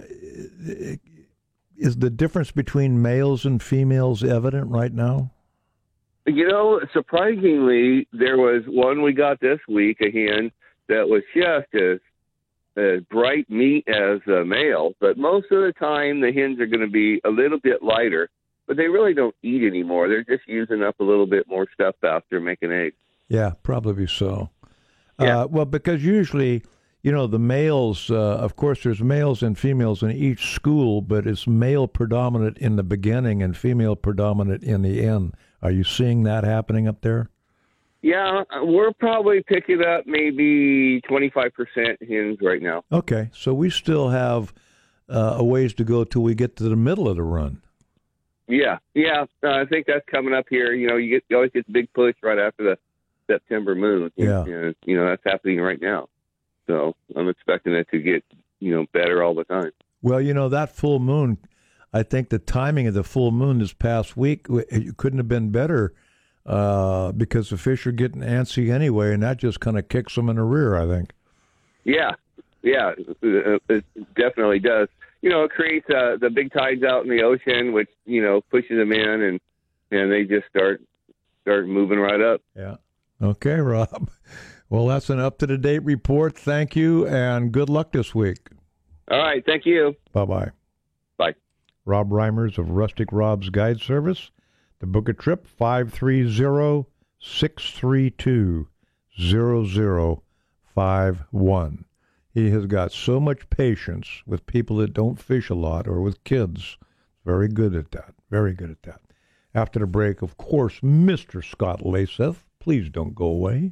Is the difference between males and females evident right now? You know, surprisingly, there was one we got this week, a hen, that was just as, as bright meat as a male. But most of the time, the hens are going to be a little bit lighter. But they really don't eat anymore. They're just using up a little bit more stuff after making eggs. Yeah, probably so. Yeah. Uh, well, because usually, you know, the males, uh, of course, there's males and females in each school, but it's male predominant in the beginning and female predominant in the end. Are you seeing that happening up there? Yeah, we're probably picking up maybe twenty-five percent hens right now. Okay, so we still have uh, a ways to go till we get to the middle of the run. Yeah, yeah, uh, I think that's coming up here. You know, you get you always get the big push right after the September moon. Yeah, and, you know that's happening right now. So I'm expecting it to get you know better all the time. Well, you know that full moon. I think the timing of the full moon this past week it couldn't have been better uh, because the fish are getting antsy anyway, and that just kind of kicks them in the rear. I think. Yeah, yeah, it, it definitely does. You know, it creates uh, the big tides out in the ocean, which you know pushes them in, and and they just start start moving right up. Yeah. Okay, Rob. Well, that's an up to the date report. Thank you, and good luck this week. All right, thank you. Bye bye. Bye. Rob Reimers of Rustic Rob's Guide Service. To book a trip, five three zero, six three two, zero zero five one. He has got so much patience with people that don't fish a lot or with kids. Very good at that. Very good at that. After the break, of course, Mister Scott Laseth. Please don't go away.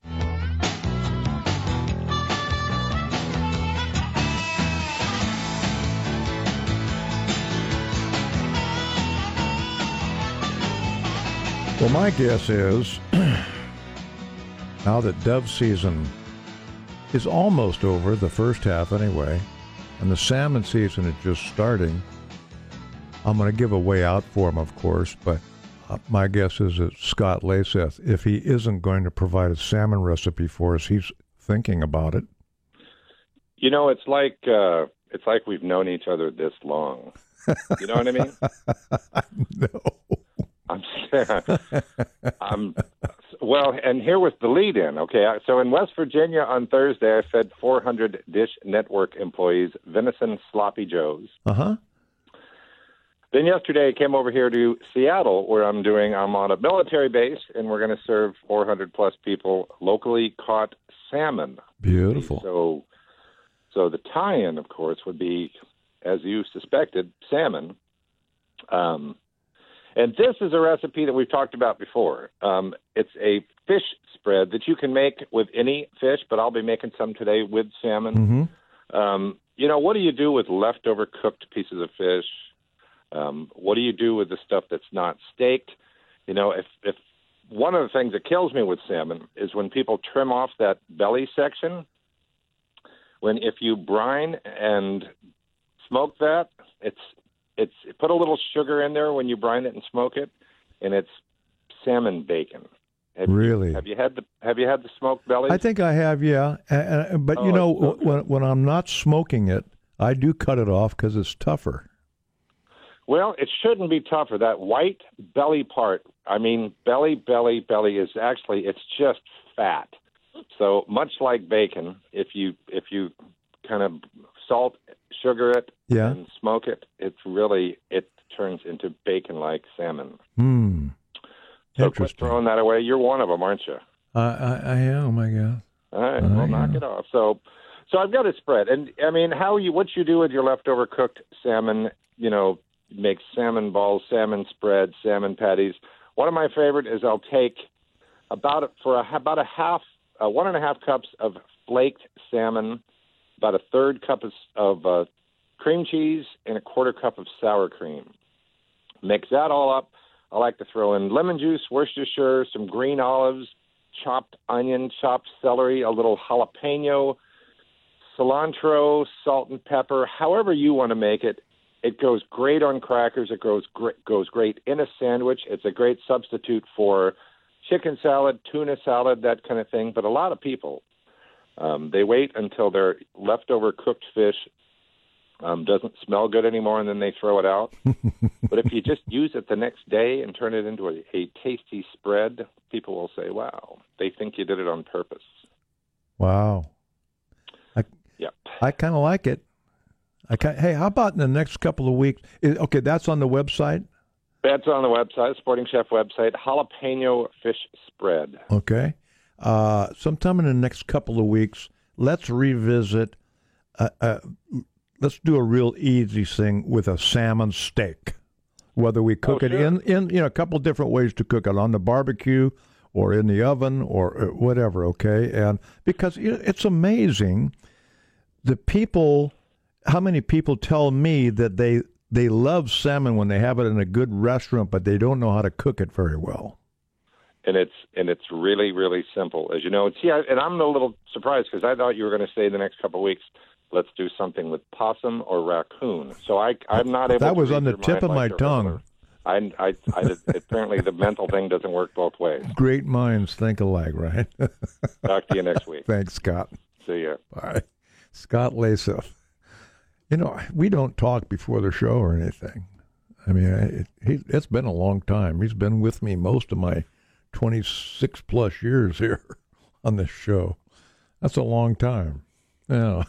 Well, my guess is now that dove season is almost over, the first half anyway, and the salmon season is just starting, I'm going to give a way out for him, of course, but uh, my guess is that Scott Laseth, if he isn't going to provide a salmon recipe for us, he's thinking about it. You know, it's like uh, it's like we've known each other this long. You know what I mean? No. I'm, I'm well, and here was the lead-in. Okay, so in West Virginia on Thursday, I fed four hundred Dish Network employees venison sloppy joes. Uh huh. Then yesterday, I came over here to Seattle, where I'm doing. I'm on a military base, and we're going to serve four hundred plus people locally caught salmon. Beautiful. So, so the tie-in, of course, would be, as you suspected, salmon. Um. And this is a recipe that we've talked about before. Um, it's a fish spread that you can make with any fish, but I'll be making some today with salmon. Mm-hmm. Um, you know, what do you do with leftover cooked pieces of fish? Um, what do you do with the stuff that's not staked? You know, if if one of the things that kills me with salmon is when people trim off that belly section. When if you brine and smoke that, it's it's put a little sugar in there when you brine it and smoke it, and it's salmon bacon. Have Really? You, have you had the Have you had the smoked bellies? I think I have, yeah. Uh, but Oh, you know, it's so good. when when I'm not smoking it, I do cut it off because it's tougher. Well, it shouldn't be tougher. That white belly part, I mean, belly, belly, belly is actually, it's just fat. So much like bacon, if you if you kind of salt, sugar it, Yeah. and smoke it, it's really, it turns into bacon-like salmon. Hmm. So quit Interesting. throwing that away. You're one of them, aren't you? I, I, I am, I guess. All right, I well, knock am. it off. So, so I've got a spread, and I mean, how you what you do with your leftover cooked salmon? You know, make salmon balls, salmon spread, salmon patties. One of my favorite is I'll take about a- for a, about a half, uh, one and a half cups of flaked salmon, about a third cup of, of uh, cream cheese, and a quarter cup of sour cream. Mix that all up. I like to throw in lemon juice, Worcestershire, some green olives, chopped onion, chopped celery, a little jalapeno, cilantro, salt and pepper, however you want to make it. It goes great on crackers. It goes great, goes great in a sandwich. It's a great substitute for chicken salad, tuna salad, that kind of thing. But a lot of people, um, they wait until their leftover cooked fish um, doesn't smell good anymore, and then they throw it out. But if you just use it the next day and turn it into a, a tasty spread, people will say, wow, they think you did it on purpose. Wow. I, Yep. I kind of like it. I ki- hey, how about in the next couple of weeks? Is, okay, that's on the website. That's on the website, Sporting Chef website, jalapeno fish spread. Okay. Uh, sometime in the next couple of weeks, let's revisit. Uh, uh, let's do a real easy thing with a salmon steak. Whether we cook Oh, it sure. in, in, you know, a couple different ways to cook it on the barbecue or in the oven or uh, whatever. Okay, and because you know, it's amazing, the people, how many people tell me that they they love salmon when they have it in a good restaurant, but they don't know how to cook it very well. And it's and it's really, really simple. As you know, see, I, and I'm a little surprised because I thought you were going to say the next couple of weeks, let's do something with possum or raccoon. So I, I'm not able That to was read on the your tip mind of my like your tongue. regular. I, I, I, apparently the mental thing doesn't work both ways. Great minds think alike, right? Talk to you next week. Thanks, Scott. See ya. Bye. Scott Laseth. You know, we don't talk before the show or anything. I mean, it, he, it's been a long time. He's been with me most of my twenty-six plus years here on this show. That's a long time. Yeah.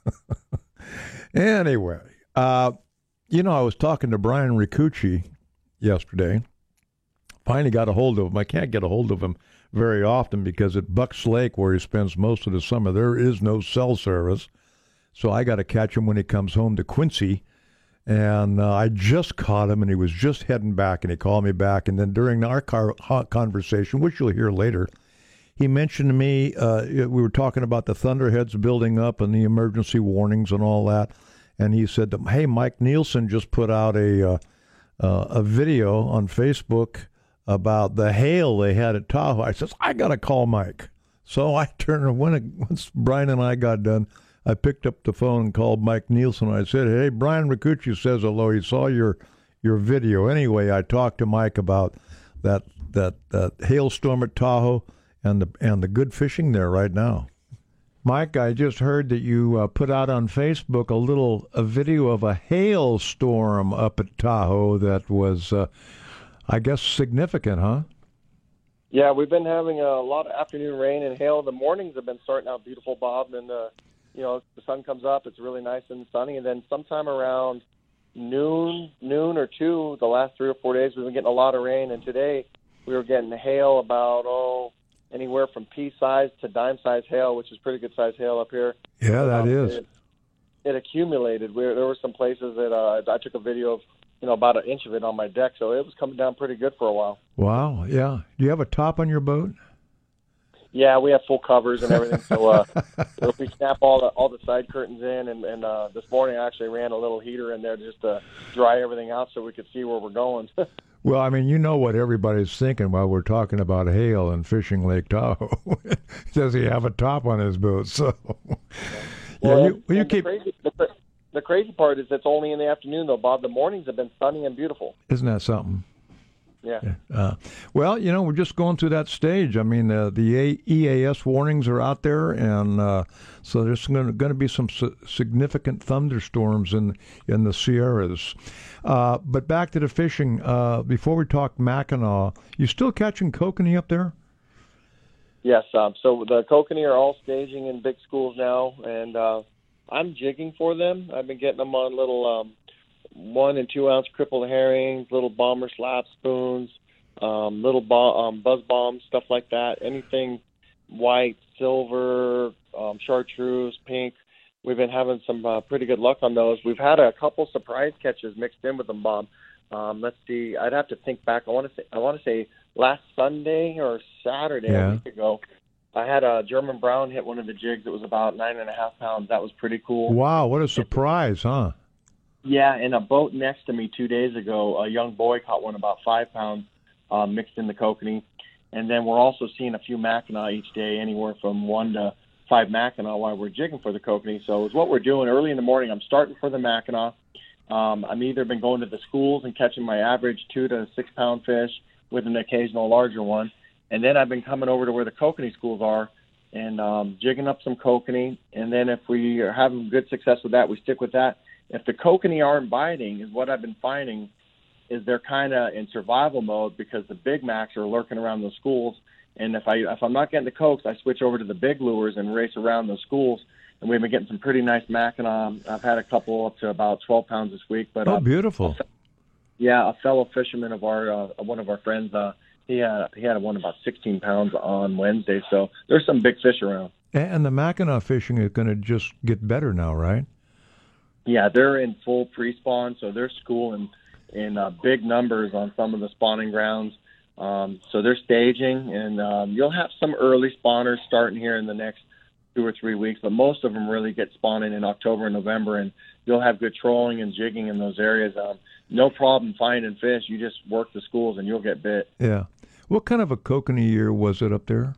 Anyway, uh, you know, I was talking to Brian Ricucci yesterday. Finally got a hold of him. I can't get a hold of him very often because at Bucks Lake, where he spends most of the summer, there is no cell service. So I got to catch him when he comes home to Quincy. And uh, I just caught him, and he was just heading back, and he called me back. And then during our car conversation, which you'll hear later, he mentioned to me, uh, we were talking about the Thunderheads building up and the emergency warnings and all that. And he said, hey, Mike Nielsen just put out a uh, uh, a video on Facebook about the hail they had at Tahoe. I says, I got to call Mike. So I turned, when it, once Brian and I got done, I picked up the phone and called Mike Nielsen. I said, hey, Brian Ricucci says hello. He saw your your video. Anyway, I talked to Mike about that that, that hailstorm at Tahoe and the and the good fishing there right now. Mike, I just heard that you uh, put out on Facebook a little a video of a hailstorm up at Tahoe that was, uh, I guess, significant, huh? Yeah, we've been having a lot of afternoon rain and hail. The mornings have been starting out beautiful, Bob, and uh, you know the sun comes up. It's really nice and sunny, and then sometime around noon, noon or two, the last three or four days, we've been getting a lot of rain. And today we were getting hail about oh anywhere from pea size to dime size hail, which is pretty good size hail up here. Yeah, that um, is. It, it accumulated. We, there were some places that uh, I took a video of, you know, about an inch of it on my deck, so it was coming down pretty good for a while. Wow, yeah. Do you have a top on your boat? Yeah, we have full covers and everything. So uh, if we snap all the all the side curtains in, and, and uh, this morning I actually ran a little heater in there just to dry everything out so we could see where we're going. Well, I mean, you know what everybody's thinking while we're talking about hail and fishing Lake Tahoe. Does he have a top on his boat? So, well, yeah, you, and you the keep. Crazy, the, the crazy part is it's only in the afternoon, though, Bob. The mornings have been sunny and beautiful. Isn't that something? Yeah. Uh, well, you know, we're just going through that stage. I mean, uh, the A- E A S warnings are out there, and uh, so there's going to be some su- significant thunderstorms in in the Sierras. Uh, but back to the fishing. Uh, before we talk Mackinac, you still catching kokanee up there? Yes. Um, so the kokanee are all staging in big schools now, and uh, I'm jigging for them. I've been getting them on little um, one and two ounce crippled herrings, little bomber slap spoons, um, little bo- um, buzz bombs, stuff like that. Anything white, silver, um, chartreuse, pink. We've been having some uh, pretty good luck on those. We've had a couple surprise catches mixed in with them, Bob. Um, let's see. I'd have to think back. I want to say. I want to say last Sunday or Saturday Yeah. a week ago. I had a German brown hit one of the jigs. It was about nine and a half pounds. That was pretty cool. Wow, what a surprise, huh? Yeah, in a boat next to me two days ago, a young boy caught one about five pounds uh, mixed in the kokanee. And then we're also seeing a few Mackinac each day, anywhere from one to five Mackinac while we're jigging for the kokanee. So it's what we're doing early in the morning. I'm starting for the Mackinac. Um, I'm either been going to the schools and catching my average two to six pound fish with an occasional larger one. And then I've been coming over to where the kokanee schools are and um, jigging up some kokanee. And then if we are having good success with that, we stick with that. If the kokanee aren't biting, is what I've been finding, is they're kind of in survival mode because the big Macs are lurking around the schools. And if, I, if I'm not getting the cokes, I switch over to the big lures and race around the schools. And we've been getting some pretty nice Mackinac. I've had a couple up to about twelve pounds this week. But Oh, uh, beautiful. yeah, a fellow fisherman of our, uh, one of our friends, uh, he had he had one about sixteen pounds on Wednesday. So there's some big fish around. And the Mackinac fishing is going to just get better now, right? Yeah, they're in full pre-spawn, so they're schooling in uh, big numbers on some of the spawning grounds. Um, so they're staging, and um, you'll have some early spawners starting here in the next two or three weeks, but most of them really get spawning in October and November, and you'll have good trolling and jigging in those areas. Um, no problem finding fish. You just work the schools, and you'll get bit. Yeah. What kind of a kokanee year was it up there?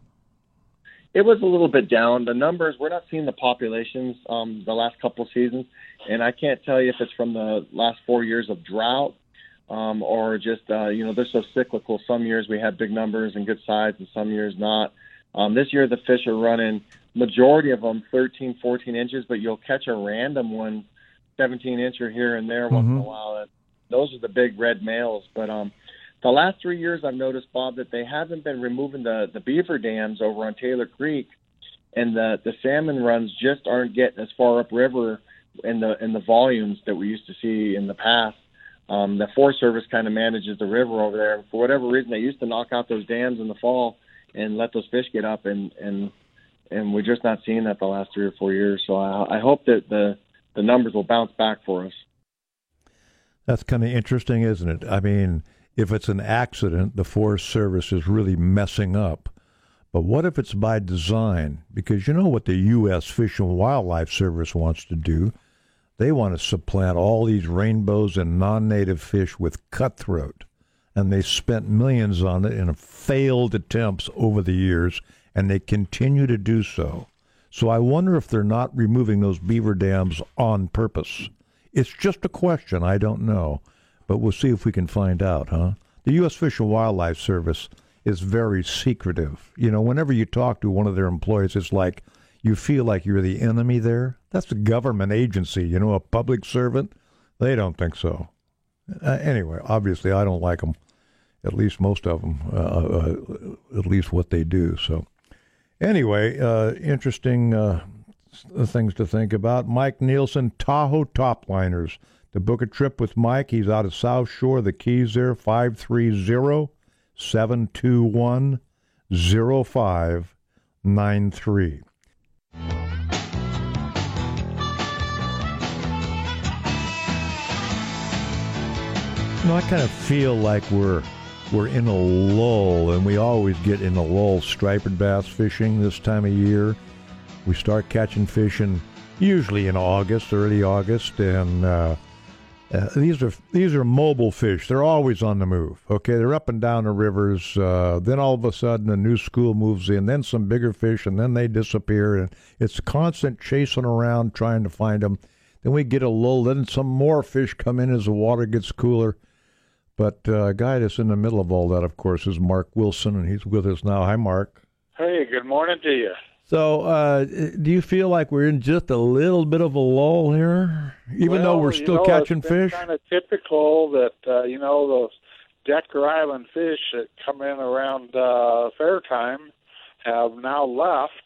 It was a little bit down. The numbers, we're not seeing the populations um, the last couple of seasons, and I can't tell you if it's from the last four years of drought um, or just, uh, you know, they're so cyclical. Some years we had big numbers and good size, and some years not. Um, this year the fish are running, majority of them thirteen, fourteen inches, but you'll catch a random one, seventeen incher here and there once Mhm. in a while. Those are the big red males, but um, the last three years, I've noticed, Bob, that they haven't been removing the, the beaver dams over on Taylor Creek, and the, the salmon runs just aren't getting as far upriver in the in the volumes that we used to see in the past. Um, the Forest Service kind of manages the river over there, and for whatever reason, they used to knock out those dams in the fall and let those fish get up, and and and we're just not seeing that the last three or four years. So I, I hope that the the numbers will bounce back for us. That's kind of interesting, isn't it? I mean, if it's an accident, the Forest Service is really messing up. But what if it's by design? Because you know what the U S Fish and Wildlife Service wants to do? They want to supplant all these rainbows and non-native fish with cutthroat. And they spent millions on it in failed attempts over the years, and they continue to do so. So I wonder if they're not removing those beaver dams on purpose. It's just a question. I don't know. But we'll see if we can find out, huh? The U S Fish and Wildlife Service is very secretive. You know, whenever you talk to one of their employees, it's like you feel like you're the enemy there. That's a government agency, you know, a public servant. They don't think so. Uh, anyway, obviously, I don't like them, at least most of them, uh, uh, at least what they do. So anyway, uh, interesting uh, things to think about. Mike Nielsen, Tahoe Topliners. To book a trip with Mike, he's out of South Shore, the Keys there, five three zero, seven two one, zero five nine three. You know, I kind of feel like we're we're in a lull, and we always get in a lull striped bass fishing this time of year. We start catching fish in usually in August, early August, and uh, uh, these are these are mobile fish. They're always on the move. Okay, they're up and down the rivers. Uh, then all of a sudden, a new school moves in. Then some bigger fish, and then they disappear. And it's constant chasing around trying to find them. Then we get a lull. Then some more fish come in as the water gets cooler. But uh, a guy that's in the middle of all that, of course, is Mark Wilson, and he's with us now. Hi, Mark. Hey, good morning to you. So, uh, do you feel like we're in just a little bit of a lull here, even well, though we're still you know, catching it's been fish? Kind of typical that uh, you know those Decker Island fish that come in around uh, fair time have now left,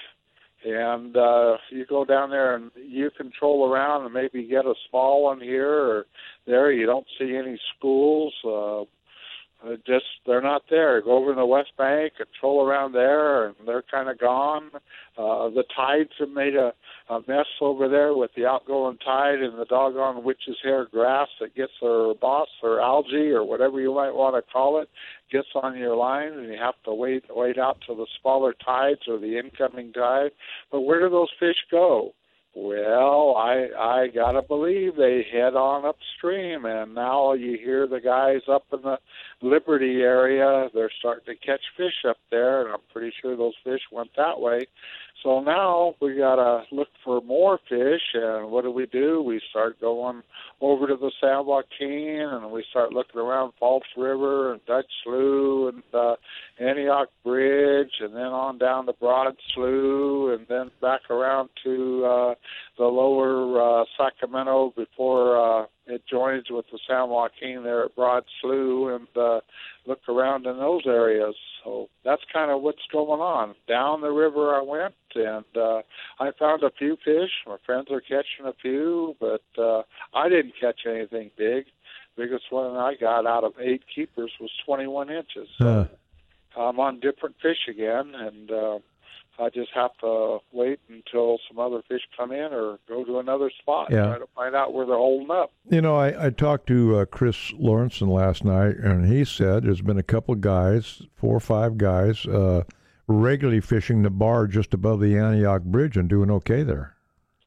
and uh, you go down there and you can troll around and maybe get a small one here or there. You don't see any schools. Uh, Uh, just they're not there. Go over in the West Bank and troll around there, and they're kind of gone. Uh, the tides have made a, a mess over there with the outgoing tide and the doggone witch's hair grass that gets or moss or algae or whatever you might want to call it gets on your line, and you have to wait wait out till the smaller tides or the incoming tide. But where do those fish go? Well, I I gotta believe they head on upstream, and now you hear the guys up in the Liberty area. They're starting to catch fish up there, and I'm pretty sure those fish went that way. So now we gotta look for more fish, and what do we do? We start going over to the San Joaquin, and we start looking around False River and Dutch Slough and uh, Antioch Bridge, and then on down to Broad Slough, and then back around to uh, the lower uh, Sacramento before uh, it joins with the San Joaquin there at Broad Slough, and uh, look around in those areas. So that's kind of what's going on. Down the river I went, and uh, I found a few fish. My friends are catching a few, but uh, I didn't catch anything big. Biggest one I got out of eight keepers was twenty-one inches. So uh. I'm on different fish again, and uh, I just have to wait until some other fish come in or go to another spot yeah. and try to find out where they're holding up. You know, I, I talked to uh, Chris Lawrenson last night, and he said there's been a couple of guys, four or five guys, uh, regularly fishing the bar just above the Antioch Bridge and doing okay there.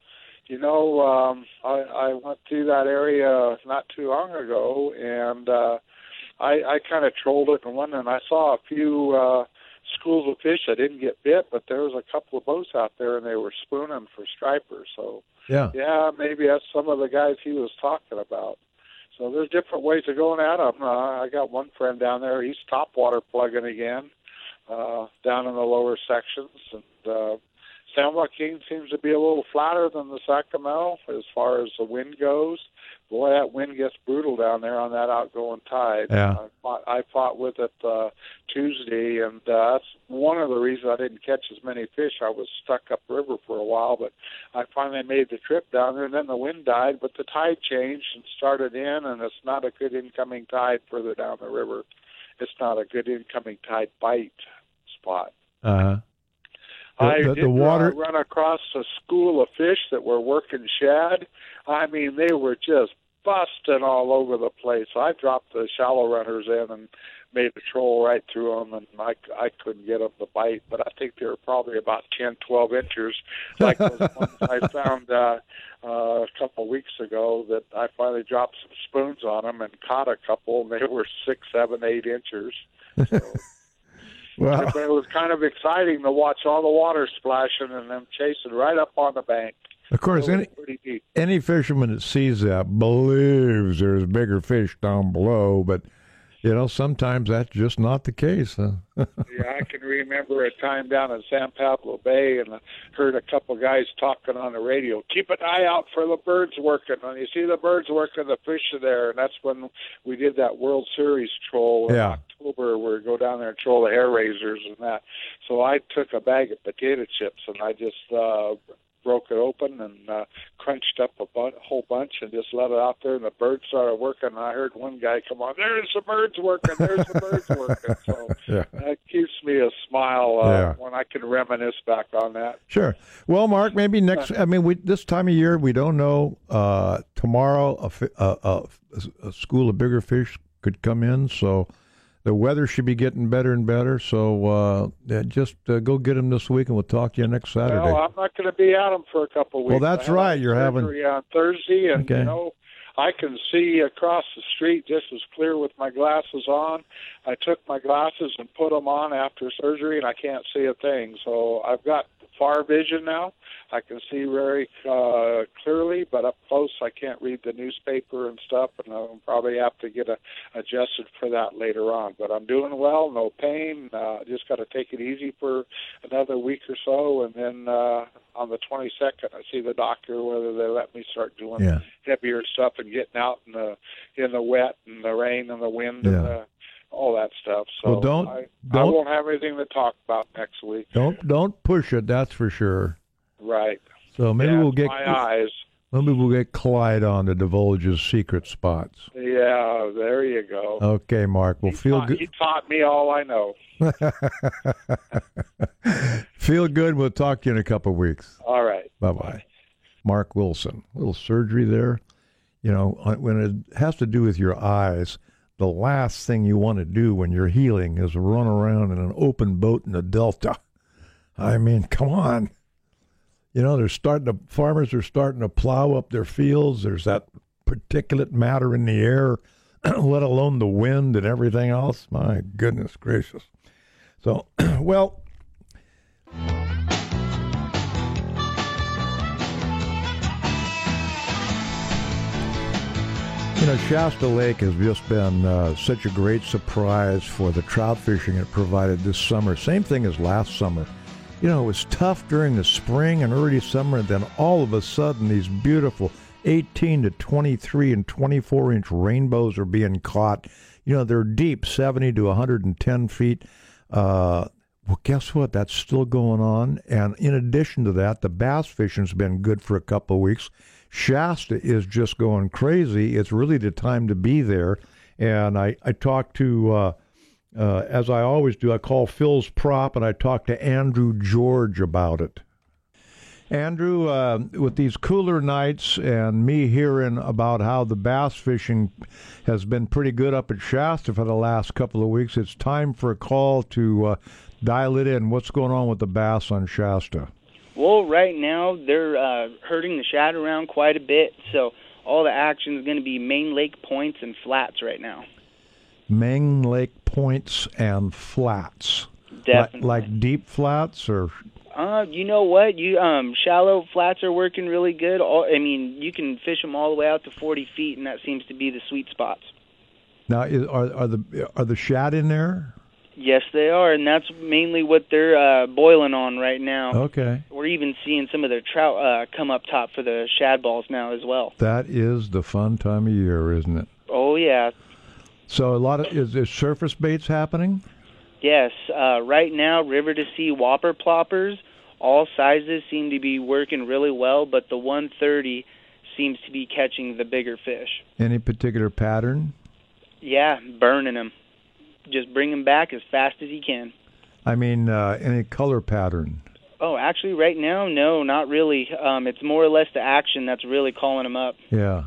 You know, um, I, I went through that area not too long ago, and uh, I, I kind of trolled it and went, and I saw a few uh, schools of fish. I didn't get bit, but there was a couple of boats out there, and they were spooning for stripers. So, yeah, yeah, maybe that's some of the guys he was talking about. So there's different ways of going at them. Uh, I got one friend down there. He's topwater plugging again uh, down in the lower sections, and uh, San Joaquin seems to be a little flatter than the Sacramento as far as the wind goes. Boy, that wind gets brutal down there on that outgoing tide. Yeah. I fought, I fought with it uh, Tuesday, and uh, that's one of the reasons I didn't catch as many fish. I was stuck upriver for a while, but I finally made the trip down there, and then the wind died, but the tide changed and started in, and it's not a good incoming tide further down the river. It's not a good incoming tide bite spot. Uh-huh. The, I the, did the water... run across a school of fish that were working shad. I mean, they were just busting all over the place. I dropped the shallow runners in and made a troll right through them, and I, I couldn't get them to bite. But I think they were probably about ten, twelve inches, like those ones I found uh, uh, a couple of weeks ago that I finally dropped some spoons on them and caught a couple, and they were six, seven, eight inches. So. Wow. But it was kind of exciting to watch all the water splashing and them chasing right up on the bank. Of course, any, any fisherman that sees that believes there's bigger fish down below, but, you know, sometimes that's just not the case. Huh? Yeah, I can remember a time down in San Pablo Bay, and I heard a couple guys talking on the radio, keep an eye out for the birds working. When you see the birds working, the fish are there, and that's when we did that World Series troll in yeah. October, where we go down there and troll the hair raisers and that. So I took a bag of potato chips, and I just uh, broke it open and uh, crunched up a bu- whole bunch and just let it out there, and the birds started working. And I heard one guy come on, there's the birds working, there's the birds working. So yeah. that keeps me a smile uh, yeah. when I can reminisce back on that. Sure. Well, Mark, maybe next, I mean, we this time of year, we don't know. Uh, tomorrow, a, fi- a, a, a school of bigger fish could come in, so the weather should be getting better and better. So uh, yeah, just uh, go get them this week, and we'll talk to you next Saturday. Well, I'm not going to be at them for a couple of weeks. Well, that's I right. You're having surgery on Thursday, and okay. you know, I can see across the street just as clear with my glasses on. I took my glasses and put them on after surgery, and I can't see a thing. So I've got far vision now. I can see very uh, clearly, but up close I can't read the newspaper and stuff, and I'll probably have to get a, adjusted for that later on. But I'm doing well, no pain. Uh, just got to take it easy for another week or so, and then uh, on the twenty-second I see the doctor whether they let me start doing yeah. heavier stuff and getting out in the in the wet and the rain and the wind yeah. and the, all that stuff. So well, don't, I, don't, I won't have anything to talk about next week. Don't don't push it. That's for sure. Right. So maybe yeah, we'll get my eyes. Maybe we'll get Clyde on to divulge his secret spots. Yeah, there you go. Okay, Mark. We'll he feel taught, good. He taught me all I know. Feel good. We'll talk to you in a couple of weeks. All right. Bye bye. Mark Wilson. A little surgery there. You know, when it has to do with your eyes, the last thing you want to do when you're healing is run around in an open boat in the Delta. I mean, come on. You know, they're starting to, farmers are starting to plow up their fields. There's that particulate matter in the air, let alone the wind and everything else. My goodness gracious. So, well, you know, Shasta Lake has just been uh, such a great surprise for the trout fishing it provided this summer. Same thing as last summer. You know, it was tough during the spring and early summer, and then all of a sudden these beautiful eighteen to twenty-three and twenty-four inch rainbows are being caught. You know, they're deep, seventy to one hundred ten feet. Uh, well, guess what? That's still going on. And in addition to that, the bass fishing's been good for a couple of weeks. Shasta is just going crazy. It's really the time to be there. And I, I talked to... Uh, Uh, as I always do, I call Phil's Prop, and I talk to Andrew George about it. Andrew, uh, with these cooler nights and me hearing about how the bass fishing has been pretty good up at Shasta for the last couple of weeks, it's time for a call to uh, dial it in. What's going on with the bass on Shasta? Well, right now they're uh, herding the shad around quite a bit, so all the action is going to be main lake points and flats right now. Main Lake points and flats. Definitely. Like, like deep flats or? Uh, you know what? You um, shallow flats are working really good. All, I mean, you can fish them all the way out to forty feet, and that seems to be the sweet spots. Now, is, are are the are the shad in there? Yes, they are, and that's mainly what they're uh, boiling on right now. Okay. We're even seeing some of their trout uh, come up top for the shad balls now as well. That is the fun time of year, isn't it? Oh yeah. So a lot of is there surface baits happening? Yes, uh, right now river to sea whopper ploppers, all sizes seem to be working really well, but the one thirty seems to be catching the bigger fish. Any particular pattern? Yeah, burning them. Just bring them back as fast as you can. I mean, uh, any color pattern? Oh, actually, right now, no, not really. Um, it's more or less the action that's really calling them up. Yeah.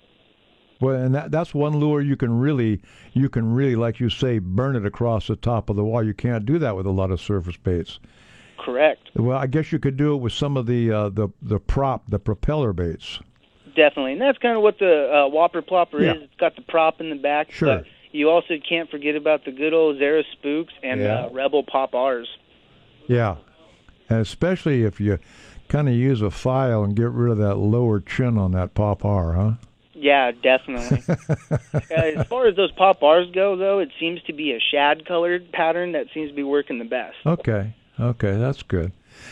Well, and that, that's one lure you can really, you can really, like you say, burn it across the top of the wall. You can't do that with a lot of surface baits. Correct. Well, I guess you could do it with some of the uh, the the prop, the propeller baits. Definitely, and that's kind of what the uh, whopper plopper yeah. is. It's got the prop in the back. Sure. But you also can't forget about the good old Zara Spooks and yeah. uh, Rebel Pop R's. Yeah, and especially if you kind of use a file and get rid of that lower chin on that Pop R, huh? Yeah, definitely. uh, as far as those Pop R's go, though, it seems to be a shad-colored pattern that seems to be working the best. Okay, okay, that's good.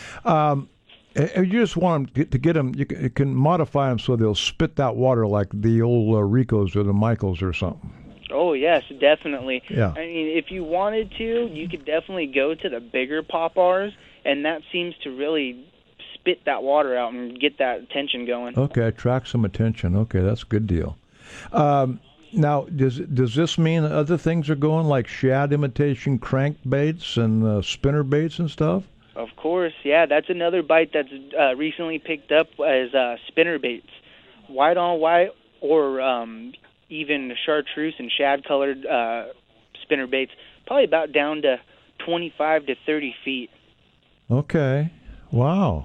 Um, you just want them to get them, you can, you can modify them so they'll spit that water like the old uh, Ricos or the Michaels or something. Oh, yes, definitely. Yeah. I mean, if you wanted to, you could definitely go to the bigger Pop R's, and that seems to really spit that water out and get that attention going. Okay, attract some attention. Okay, that's a good deal. Um, now, does does this mean other things are going, like shad imitation crankbaits and uh, spinner baits and stuff? Of course, yeah. That's another bite that's uh, recently picked up as uh, spinner baits. White on white or um, even chartreuse and shad-colored uh, spinnerbaits, probably about down to twenty-five to thirty feet. Okay. Wow.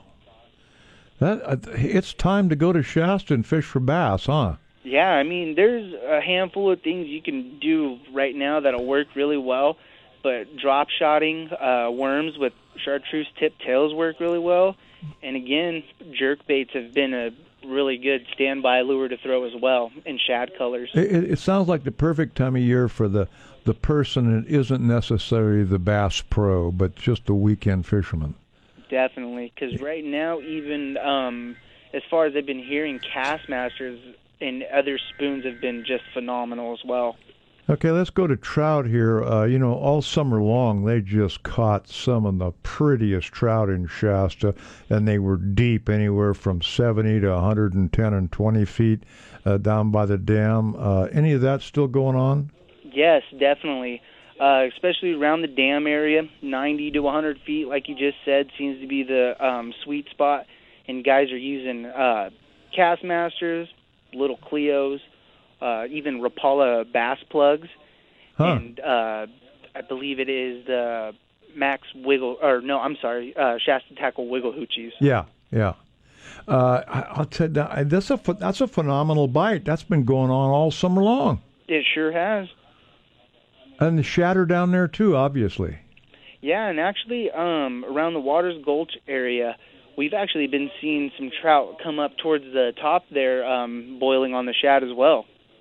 That uh, it's time to go to Shasta and fish for bass, huh? Yeah, I mean, there's a handful of things you can do right now that'll work really well, but drop shotting uh, worms with chartreuse tip tails work really well. And again, jerk baits have been a really good standby lure to throw as well in shad colors. It, it sounds like the perfect time of year for the, the person that isn't necessarily the bass pro, but just the weekend fisherman. Definitely, because right now, even um, as far as I've been hearing, Castmasters and other spoons have been just phenomenal as well. Okay, let's go to trout here. Uh, you know, all summer long, they just caught some of the prettiest trout in Shasta, and they were deep, anywhere from seventy to one hundred ten and twenty feet uh, down by the dam. Uh, any of that still going on? Yes, definitely. Uh, especially around the dam area, ninety to one hundred feet, like you just said, seems to be the um, sweet spot. And guys are using uh, Castmasters, little Cleos, uh, even Rapala bass plugs, huh. and uh, I believe it is the Max Wiggle, or no, I'm sorry, uh, Shasta Tackle Wiggle Hoochies. Yeah, yeah. Uh, I, I'll tell you, that, that's a that's a phenomenal bite. That's been going on all summer long. It sure has. And the shatter down there too, obviously. Yeah, and actually, um, around the Waters Gulch area, we've actually been seeing some trout come up towards the top there, um, boiling on the shad as well.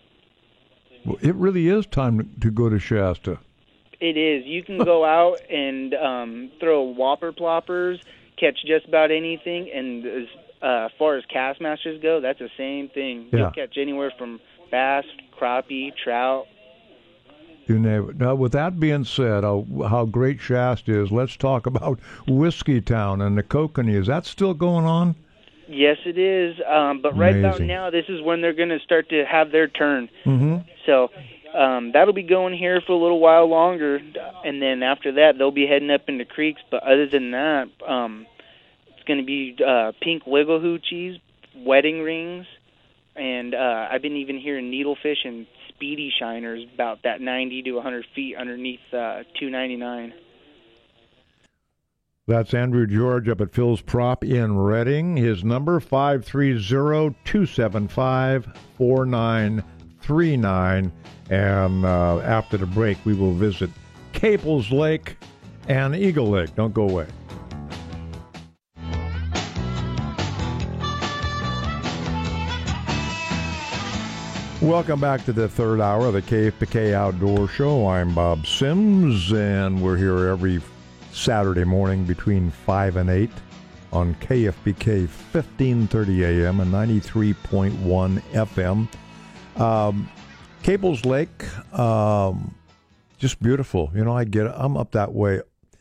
Well, it really is time to, to go to Shasta. It is. You can go out and um, throw whopper ploppers, catch just about anything, and as uh, far as Castmasters go, that's the same thing. Yeah. You'll catch anywhere from bass, crappie, trout. You name it. Now, with that being said, uh, how great Shasta is, let's talk about Whiskey Town and the Kokanee. Is that still going on? Yes, it is. Um, but right about Amazing. now, this is when they're going to start to have their turn. Mm-hmm. So um, that'll be going here for a little while longer, and then after that, they'll be heading up into creeks. But other than that, um, it's going to be uh, pink wiggle hoochies, wedding rings, and uh, I've been even hearing needlefish and speedy shiners about that ninety to one hundred feet underneath uh, two ninety-nine. That's Andrew George up at Phil's Prop in Reading. His number, five three zero, two seven five, four nine three nine. And uh, after the break, we will visit Caples Lake and Eagle Lake. Don't go away. Welcome back to the third hour of the K F B K Outdoor Show. I'm Bob Sims, and we're here every Saturday morning between five and eight on K F B K fifteen thirty A M and ninety-three point one F M. Um, Caples Lake, um, just beautiful. You know, I get I'm up that way.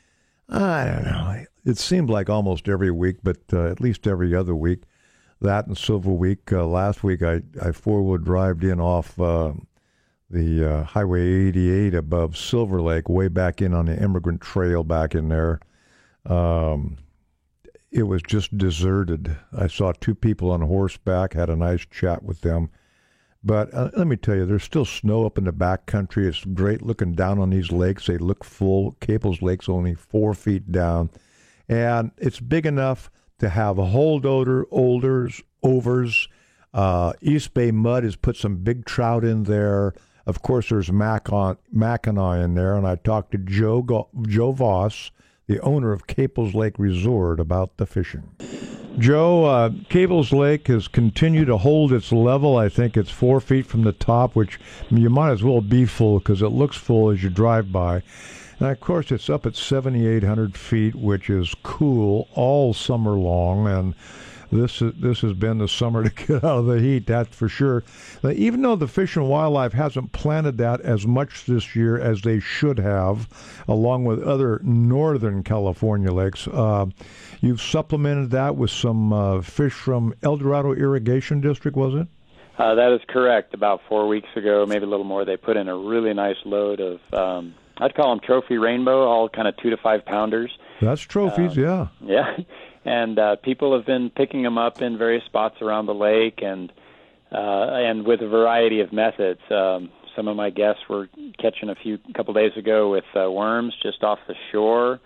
I don't know. It seemed like almost every week, but uh, at least every other week. That and Silver Week. Uh, last week, I, I four-wheel drived in off uh, the uh, Highway eighty-eight above Silver Lake, way back in on the Immigrant Trail back in there. Um, it was just deserted. I saw two people on horseback, had a nice chat with them. But uh, let me tell you, there's still snow up in the back country. It's great looking down on these lakes. They look full. Caples Lake's only four feet down. And it's big enough to have a holdover, olders, overs. Uh, East Bay Mud has put some big trout in there. Of course, there's Mackinac, Mackinac in there. And I talked to Joe, Go- Joe Voss, the owner of Caples Lake Resort, about the fishing. Joe, uh, Caples Lake has continued to hold its level. I think it's four feet from the top, which you might as well be full because it looks full as you drive by. And, of course, it's up at seventy-eight hundred feet, which is cool all summer long. And this is, this has been the summer to get out of the heat, that's for sure. Now, even though the Fish and Wildlife hasn't planted that as much this year as they should have, along with other northern California lakes, uh, you've supplemented that with some uh, fish from El Dorado Irrigation District, was it? Uh, that is correct. About four weeks ago, maybe a little more, they put in a really nice load of, um, I'd call them trophy rainbow, all kind of two to five pounders. That's trophies, um, yeah. Yeah, and uh, people have been picking them up in various spots around the lake, and uh, and with a variety of methods. Um, some of my guests were catching a few couple days ago with uh, worms just off the shore.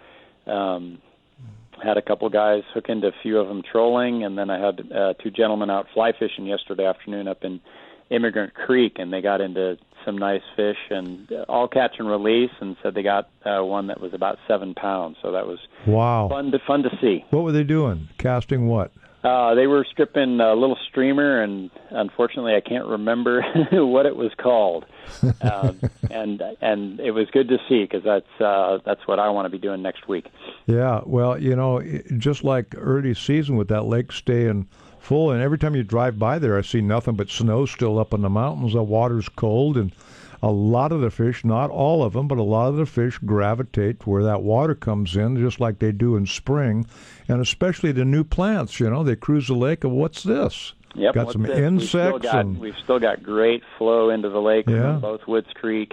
Um, had a couple guys hook into a few of them trolling, and then I had uh, two gentlemen out fly fishing yesterday afternoon up in Immigrant Creek, and they got into some nice fish, and all catch and release, and said they got uh, one that was about seven pounds. So that was wow, fun to fun to see. What were they doing? Casting what? Uh, they were stripping a little streamer, and unfortunately, I can't remember what it was called. um, and and it was good to see, because that's uh, that's what I want to be doing next week. Yeah, well, you know, just like early season with that lake staying full, and every time you drive by there, I see nothing but snow still up in the mountains. The water's cold, and a lot of the fish, not all of them, but a lot of the fish gravitate to where that water comes in, just like they do in spring, and especially the new plants. You know, they cruise the lake, and what's this? Yep, got some this? insects. We've still, got, and, we've still got great flow into the lake yeah. from both Woods Creek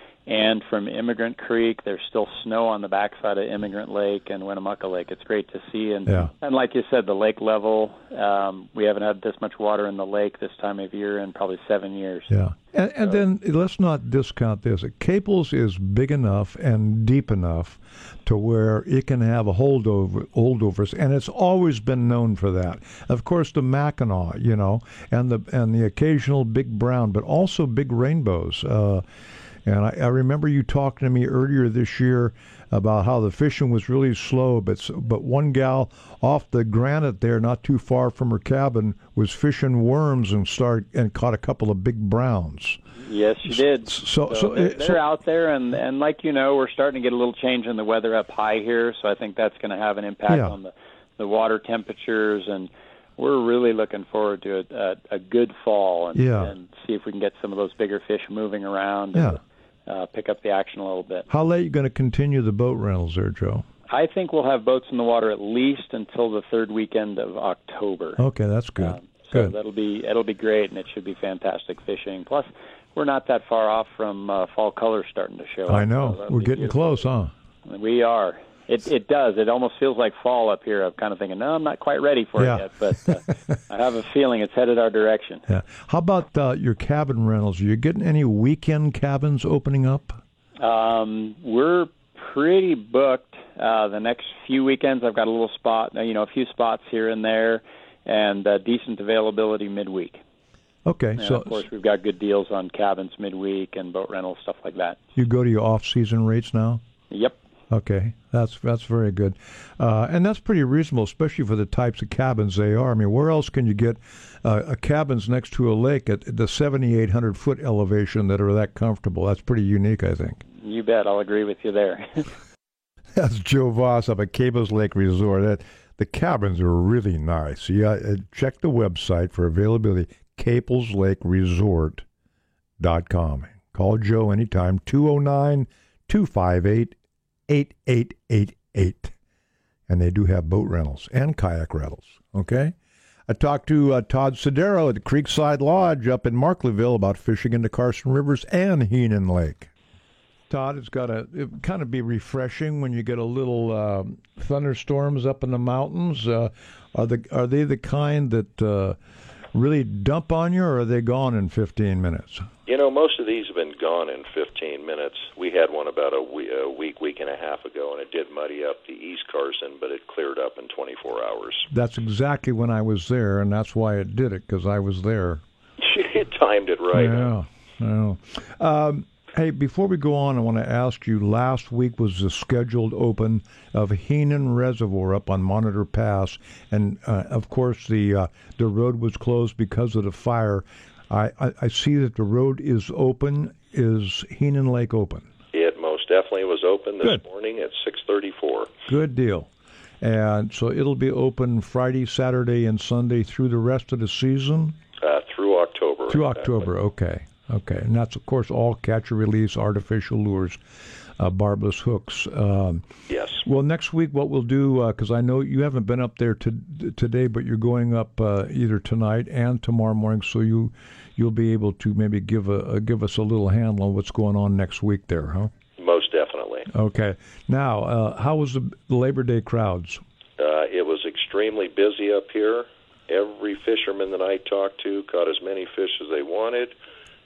and from Immigrant Creek. There's still snow on the backside of Immigrant Lake and Winnemucca Lake. It's great to see. And, yeah. and like you said, the lake level, um, we haven't had this much water in the lake this time of year in probably seven years. Yeah. And, and so, then let's not discount this. Caples is big enough and deep enough to where it can have a holdover, holdovers, and it's always been known for that. Of course, the Mackinac, you know, and the and the occasional big brown, but also big rainbows. Uh, and I, I remember you talking to me earlier this year about how the fishing was really slow, but but one gal off the granite there, not too far from her cabin, was fishing worms and start and caught a couple of big browns. Yes, she did. So, so, so they're, so, they're out there, and and like you know, we're starting to get a little change in the weather up high here, so I think that's going to have an impact yeah. on the the water temperatures, and we're really looking forward to a, a, a good fall and, yeah. and see if we can get some of those bigger fish moving around. Yeah. And, Uh, pick up the action a little bit. How late are you going to continue the boat rentals there, Joe? I think we'll have boats in the water at least until the third weekend of October. Okay, that's good. Um, so good. that'll be it'll be great, and it should be fantastic fishing. Plus, we're not that far off from uh, fall colors starting to show. I up, know. so we're getting beautiful. close, huh? We are. It it does. It almost feels like fall up here. I'm kind of thinking, no, I'm not quite ready for yeah. it yet, but uh, I have a feeling it's headed our direction. Yeah. How about uh, your cabin rentals? Are you getting any weekend cabins opening up? Um, we're pretty booked uh, the next few weekends. I've got a little spot, you know, a few spots here and there, and uh, decent availability midweek. Okay, and so of course we've got good deals on cabins midweek and boat rentals, stuff like that. You go to your off-season rates now? Yep. Okay, that's that's very good, uh, and that's pretty reasonable, especially for the types of cabins they are. I mean, where else can you get uh, a cabins next to a lake at the seventy-eight hundred foot elevation that are that comfortable? That's pretty unique, I think. You bet. I'll agree with you there. That's Joe Voss up at Caples Lake Resort. That, the cabins are really nice. Yeah, uh, check the website for availability, caples lake resort dot com. Call Joe anytime, two oh nine, two five eight, eight eight eight eight. And they do have boat rentals and kayak rentals, okay? I talked to uh, Todd Sodero at the Creekside Lodge up in Markleeville about fishing into Carson Rivers and Heenan Lake. Todd, it's got to it kind of be refreshing when you get a little uh, thunderstorms up in the mountains. Uh, are the are they the kind that uh, really dump on you, or are they gone in fifteen minutes? You know, most of these have been gone in fifteen minutes. We had one about a week, a week, week and a half ago, and it did muddy up the East Carson, but it cleared up in twenty-four hours. That's exactly when I was there, and that's why it did it, because I was there. You timed it right. Yeah, yeah. Um, hey, before we go on, I want to ask you, last week was the scheduled open of Heenan Reservoir up on Monitor Pass, and, uh, of course, the uh, the road was closed because of the fire. I, I, I see that the road is open. Is Heenan Lake open? It most definitely was open this Good. morning at six thirty-four. Good deal. And so it'll be open Friday, Saturday, and Sunday through the rest of the season? Uh, through October. Through exactly. October, okay. Okay, and that's, of course, all catch-and-release, artificial lures, uh, barbless hooks. Um, yes. Well, next week what we'll do, because uh, I know you haven't been up there to, today, but you're going up uh, either tonight and tomorrow morning, so you, you'll be able to maybe give a, a give us a little handle on what's going on next week there, huh? Most definitely. Okay. Now, uh, how was the Labor Day crowds? Uh, it was extremely busy up here. Every fisherman that I talked to caught as many fish as they wanted.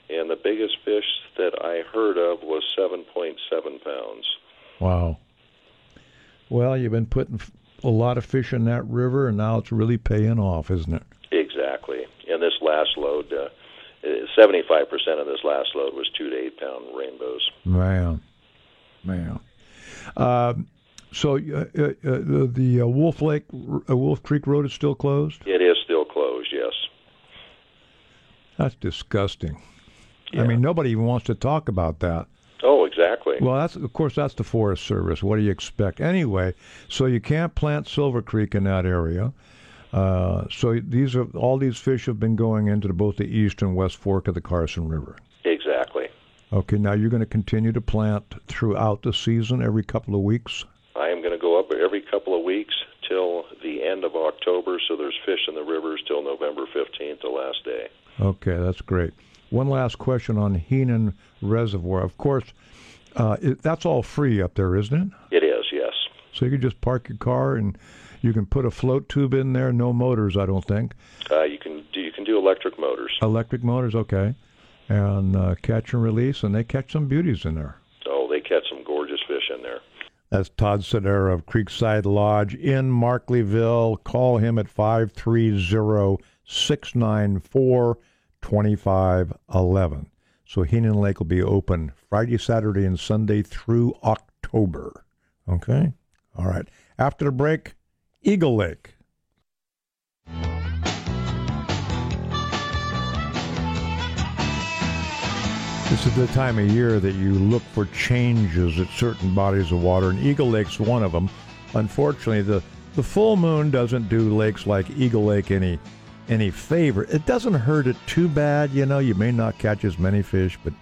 and the biggest fish that I heard of was seven point seven pounds. Wow. Well, you've been putting a lot of fish in that river, and now it's really paying off, isn't it? Exactly. And this last load, uh, seventy-five percent of this last load was two to eight pound rainbows. Man, man. Uh, so uh, uh, the, the uh, Wolf Lake, uh, Wolf Creek Road is still closed? It is still closed, yes. That's disgusting. Yeah. I mean, nobody even wants to talk about that. Oh, exactly. Well, that's of course that's the Forest Service. What do you expect? Anyway, so you can't plant Silver Creek in that area. Uh, so these are all these fish have been going into the, both the east and west fork of the Carson River. Exactly. Okay, now you're going to continue to plant throughout the season, every couple of weeks? I am going to go up every couple of weeks till the end of October, so there's fish in the rivers till November fifteenth, the last day. Okay, that's great. One last question on Heenan Reservoir. Of course, uh, it, that's all free up there, isn't it? It is, yes. So you can just park your car and you can put a float tube in there. No motors, I don't think. Uh, you can do you can do electric motors. Electric motors, okay. And uh, catch and release, and they catch some beauties in there. Oh, they catch some gorgeous fish in there. That's Todd Sedera of Creekside Lodge in Markleyville. Call him at five three zero, six nine four, two five one one. So Heenan Lake will be open Friday, Saturday, and Sunday through October. Okay? All right. After the break, Eagle Lake. This is the time of year that you look for changes at certain bodies of water, and Eagle Lake's one of them. Unfortunately, the, the full moon doesn't do lakes like Eagle Lake any any favor. It doesn't hurt it too bad, you know. You may not catch as many fish, but,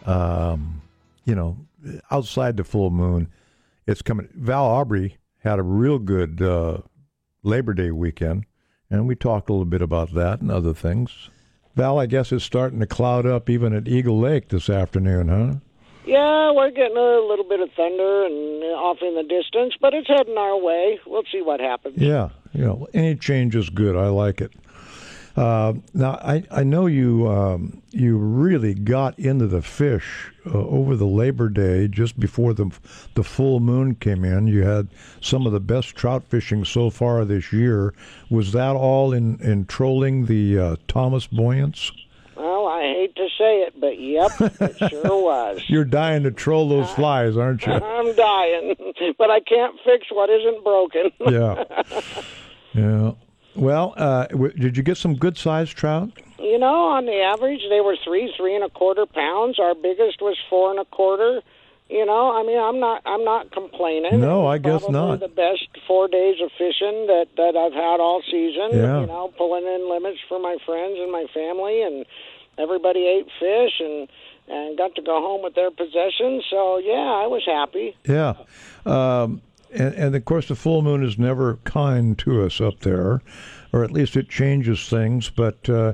um, you know, outside the full moon, it's coming. Val Aubrey had a real good uh, Labor Day weekend, and we talked a little bit about that and other things. Val, I guess it's starting to cloud up even at Eagle Lake this afternoon, huh? Yeah, we're getting a little bit of thunder and off in the distance, but it's heading our way. We'll see what happens. Yeah, you know, any change is good. I like it. Uh, now, I, I know you um, you really got into the fish uh, over the Labor Day, just before the the full moon came in. You had some of the best trout fishing so far this year. Was that all in, in trolling the uh, Thomas Buoyants? Well, I hate to say it, but yep, it sure was. You're dying to troll those flies, aren't you? I'm dying, but I can't fix what isn't broken. Yeah. Yeah. Well, uh, w- did you get some good-sized trout? You know, on the average, they were three, three and a quarter pounds. Our biggest was four and a quarter. You know, I mean, I'm not, I'm not complaining. No, I guess Probably not. the best four days of fishing that that I've had all season. Yeah. You know, pulling in limits for my friends and my family, and everybody ate fish and and got to go home with their possessions. So yeah, I was happy. Yeah. Um, and, and, of course, the full moon is never kind to us up there, or at least it changes things. But uh,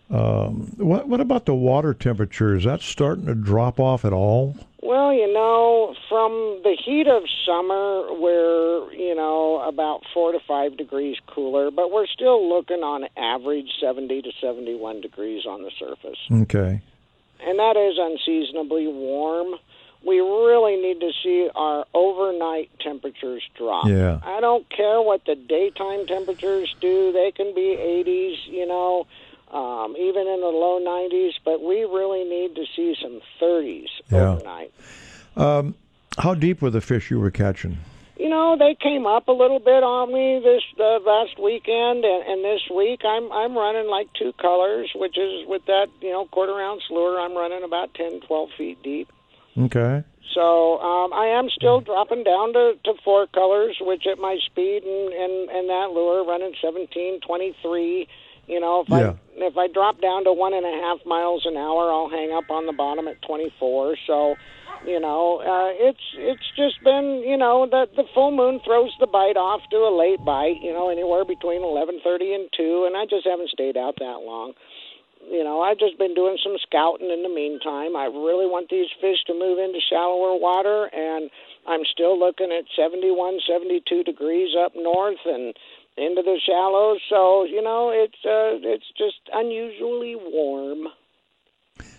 um, what, what about the water temperature? Is that starting to drop off at all? Well, you know, from the heat of summer, we're, you know, about four to five degrees cooler, but we're still looking on average seventy to seventy-one degrees on the surface. Okay. And that is unseasonably warm. We really need to see our overnight temperatures drop. Yeah. I don't care what the daytime temperatures do. They can be eighties, you know, um, even in the low nineties, but we really need to see some thirties Yeah. overnight. Um, how deep were the fish you were catching? You know, they came up a little bit on me this uh, last weekend, and, and this week I'm I'm running like two colors, which is with that, you know, quarter ounce lure, I'm running about ten, twelve feet deep. Okay. So um, I am still dropping down to, to four colors, which at my speed and, and, and that lure running seventeen, twenty-three. You know, if Yeah. I if I drop down to one and a half miles an hour, I'll hang up on the bottom at twenty-four. So, you know, uh, it's it's just been, you know, the the full moon throws the bite off to a late bite. You know, anywhere between eleven thirty and two, and I just haven't stayed out that long. You know, I've just been doing some scouting in the meantime. I really want these fish to move into shallower water, and I'm still looking at seventy-one, seventy-two degrees up north and into the shallows. So, you know, it's uh, it's just unusually warm.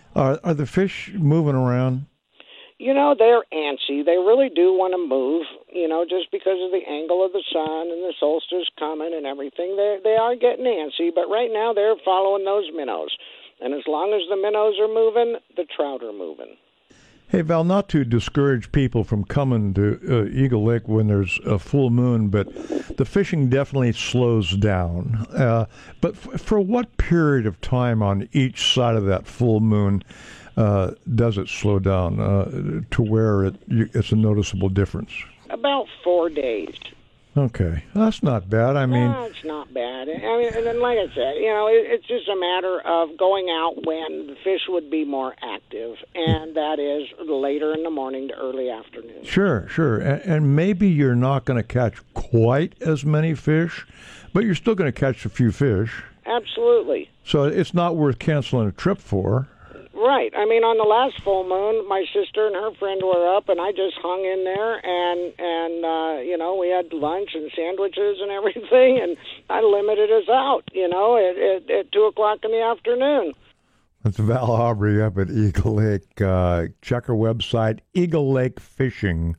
Are are the fish moving around? You know, they're antsy. They really do want to move, you know, just because of the angle of the sun and the solstice coming and everything. They they are getting antsy, but right now they're following those minnows. And as long as the minnows are moving, the trout are moving. Hey, Val, not to discourage people from coming to uh, Eagle Lake when there's a full moon, but the fishing definitely slows down. Uh, but f- for what period of time on each side of that full moon uh, does it slow down uh, to where it you, it's a noticeable difference? About four days. Okay, that's not bad. I mean, no, it's not bad. I mean, and then, like I said, you know, it, it's just a matter of going out when the fish would be more active, and that is later in the morning to early afternoon. Sure, sure, and, and maybe you're not going to catch quite as many fish, but you're still going to catch a few fish. Absolutely. So it's not worth canceling a trip for. Right. I mean, on the last full moon, my sister and her friend were up, and I just hung in there, and, and uh, you know, we had lunch and sandwiches and everything, and I limited us out, you know, at, at, at two o'clock in the afternoon. That's Val Aubrey up at Eagle Lake. Uh, check her website, eagle lake fishing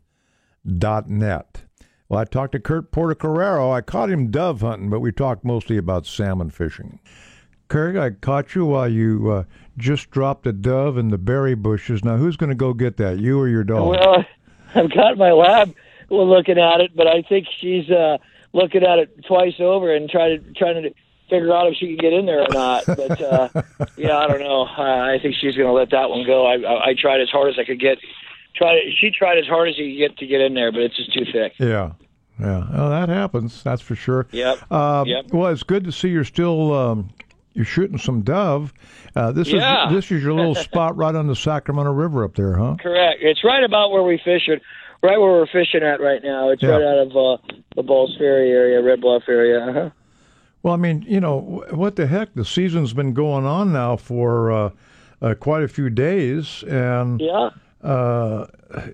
dot net. Well, I talked to Kurt Portocarrero. I caught him dove hunting, but we talked mostly about salmon fishing. Kurt, I caught you while you uh, just dropped a dove in the berry bushes. Now, who's going to go get that, you or your dog? Well, I've got my lab looking at it, but I think she's uh, looking at it twice over and trying to trying to figure out if she can get in there or not. But uh, yeah, I don't know. Uh, I think she's going to let that one go. I, I I tried as hard as I could get. Tried she tried as hard as she could get to get in there, but it's just too thick. Yeah. Yeah. Oh, that happens. That's for sure. Yep. Uh, yep. Well, it's good to see you're still. Um, You're shooting some dove. Uh, this yeah. is this is your little spot right on the Sacramento River up there, huh? Correct. It's right about where we fish it, right where we're fishing at right now. It's yeah. right out of uh, the Balls Ferry area, Red Bluff area. Uh-huh. Well, I mean, you know, what the heck? The season's been going on now for uh, uh, quite a few days, and yeah, uh,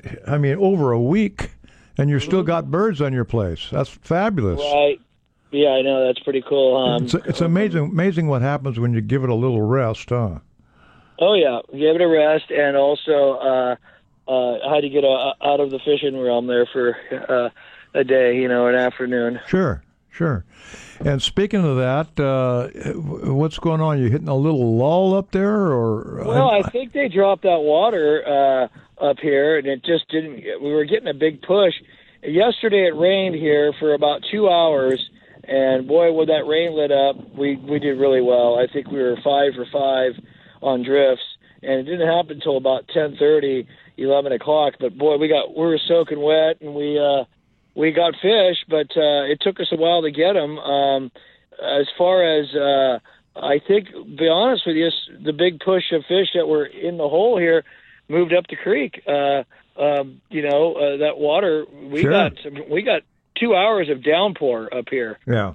I mean, over a week, and you've still got birds on your place. That's fabulous. Right. Yeah, I know. That's pretty cool. Um, it's, it's amazing amazing what happens when you give it a little rest, huh? Oh, yeah. Give it a rest, and also uh, uh, I had to get a, out of the fishing realm there for uh, a day, you know, an afternoon. Sure, sure. And speaking of that, uh, what's going on? You hitting a little lull up there? or? Well, I think they dropped that water uh, up here, and it just didn't – we were getting a big push. Yesterday it rained here for about two hours, and boy, when that rain lit up, we, we did really well. I think we were five for five on drifts, and it didn't happen until about ten thirty, eleven o'clock. But boy, we got we were soaking wet, and we uh, we got fish, but uh, it took us a while to get them. Um, as far as uh, I think, to be honest with you, the big push of fish that were in the hole here moved up the creek. Uh, um, you know, uh, that water we sure. got some, we got. two hours of downpour up here. Yeah.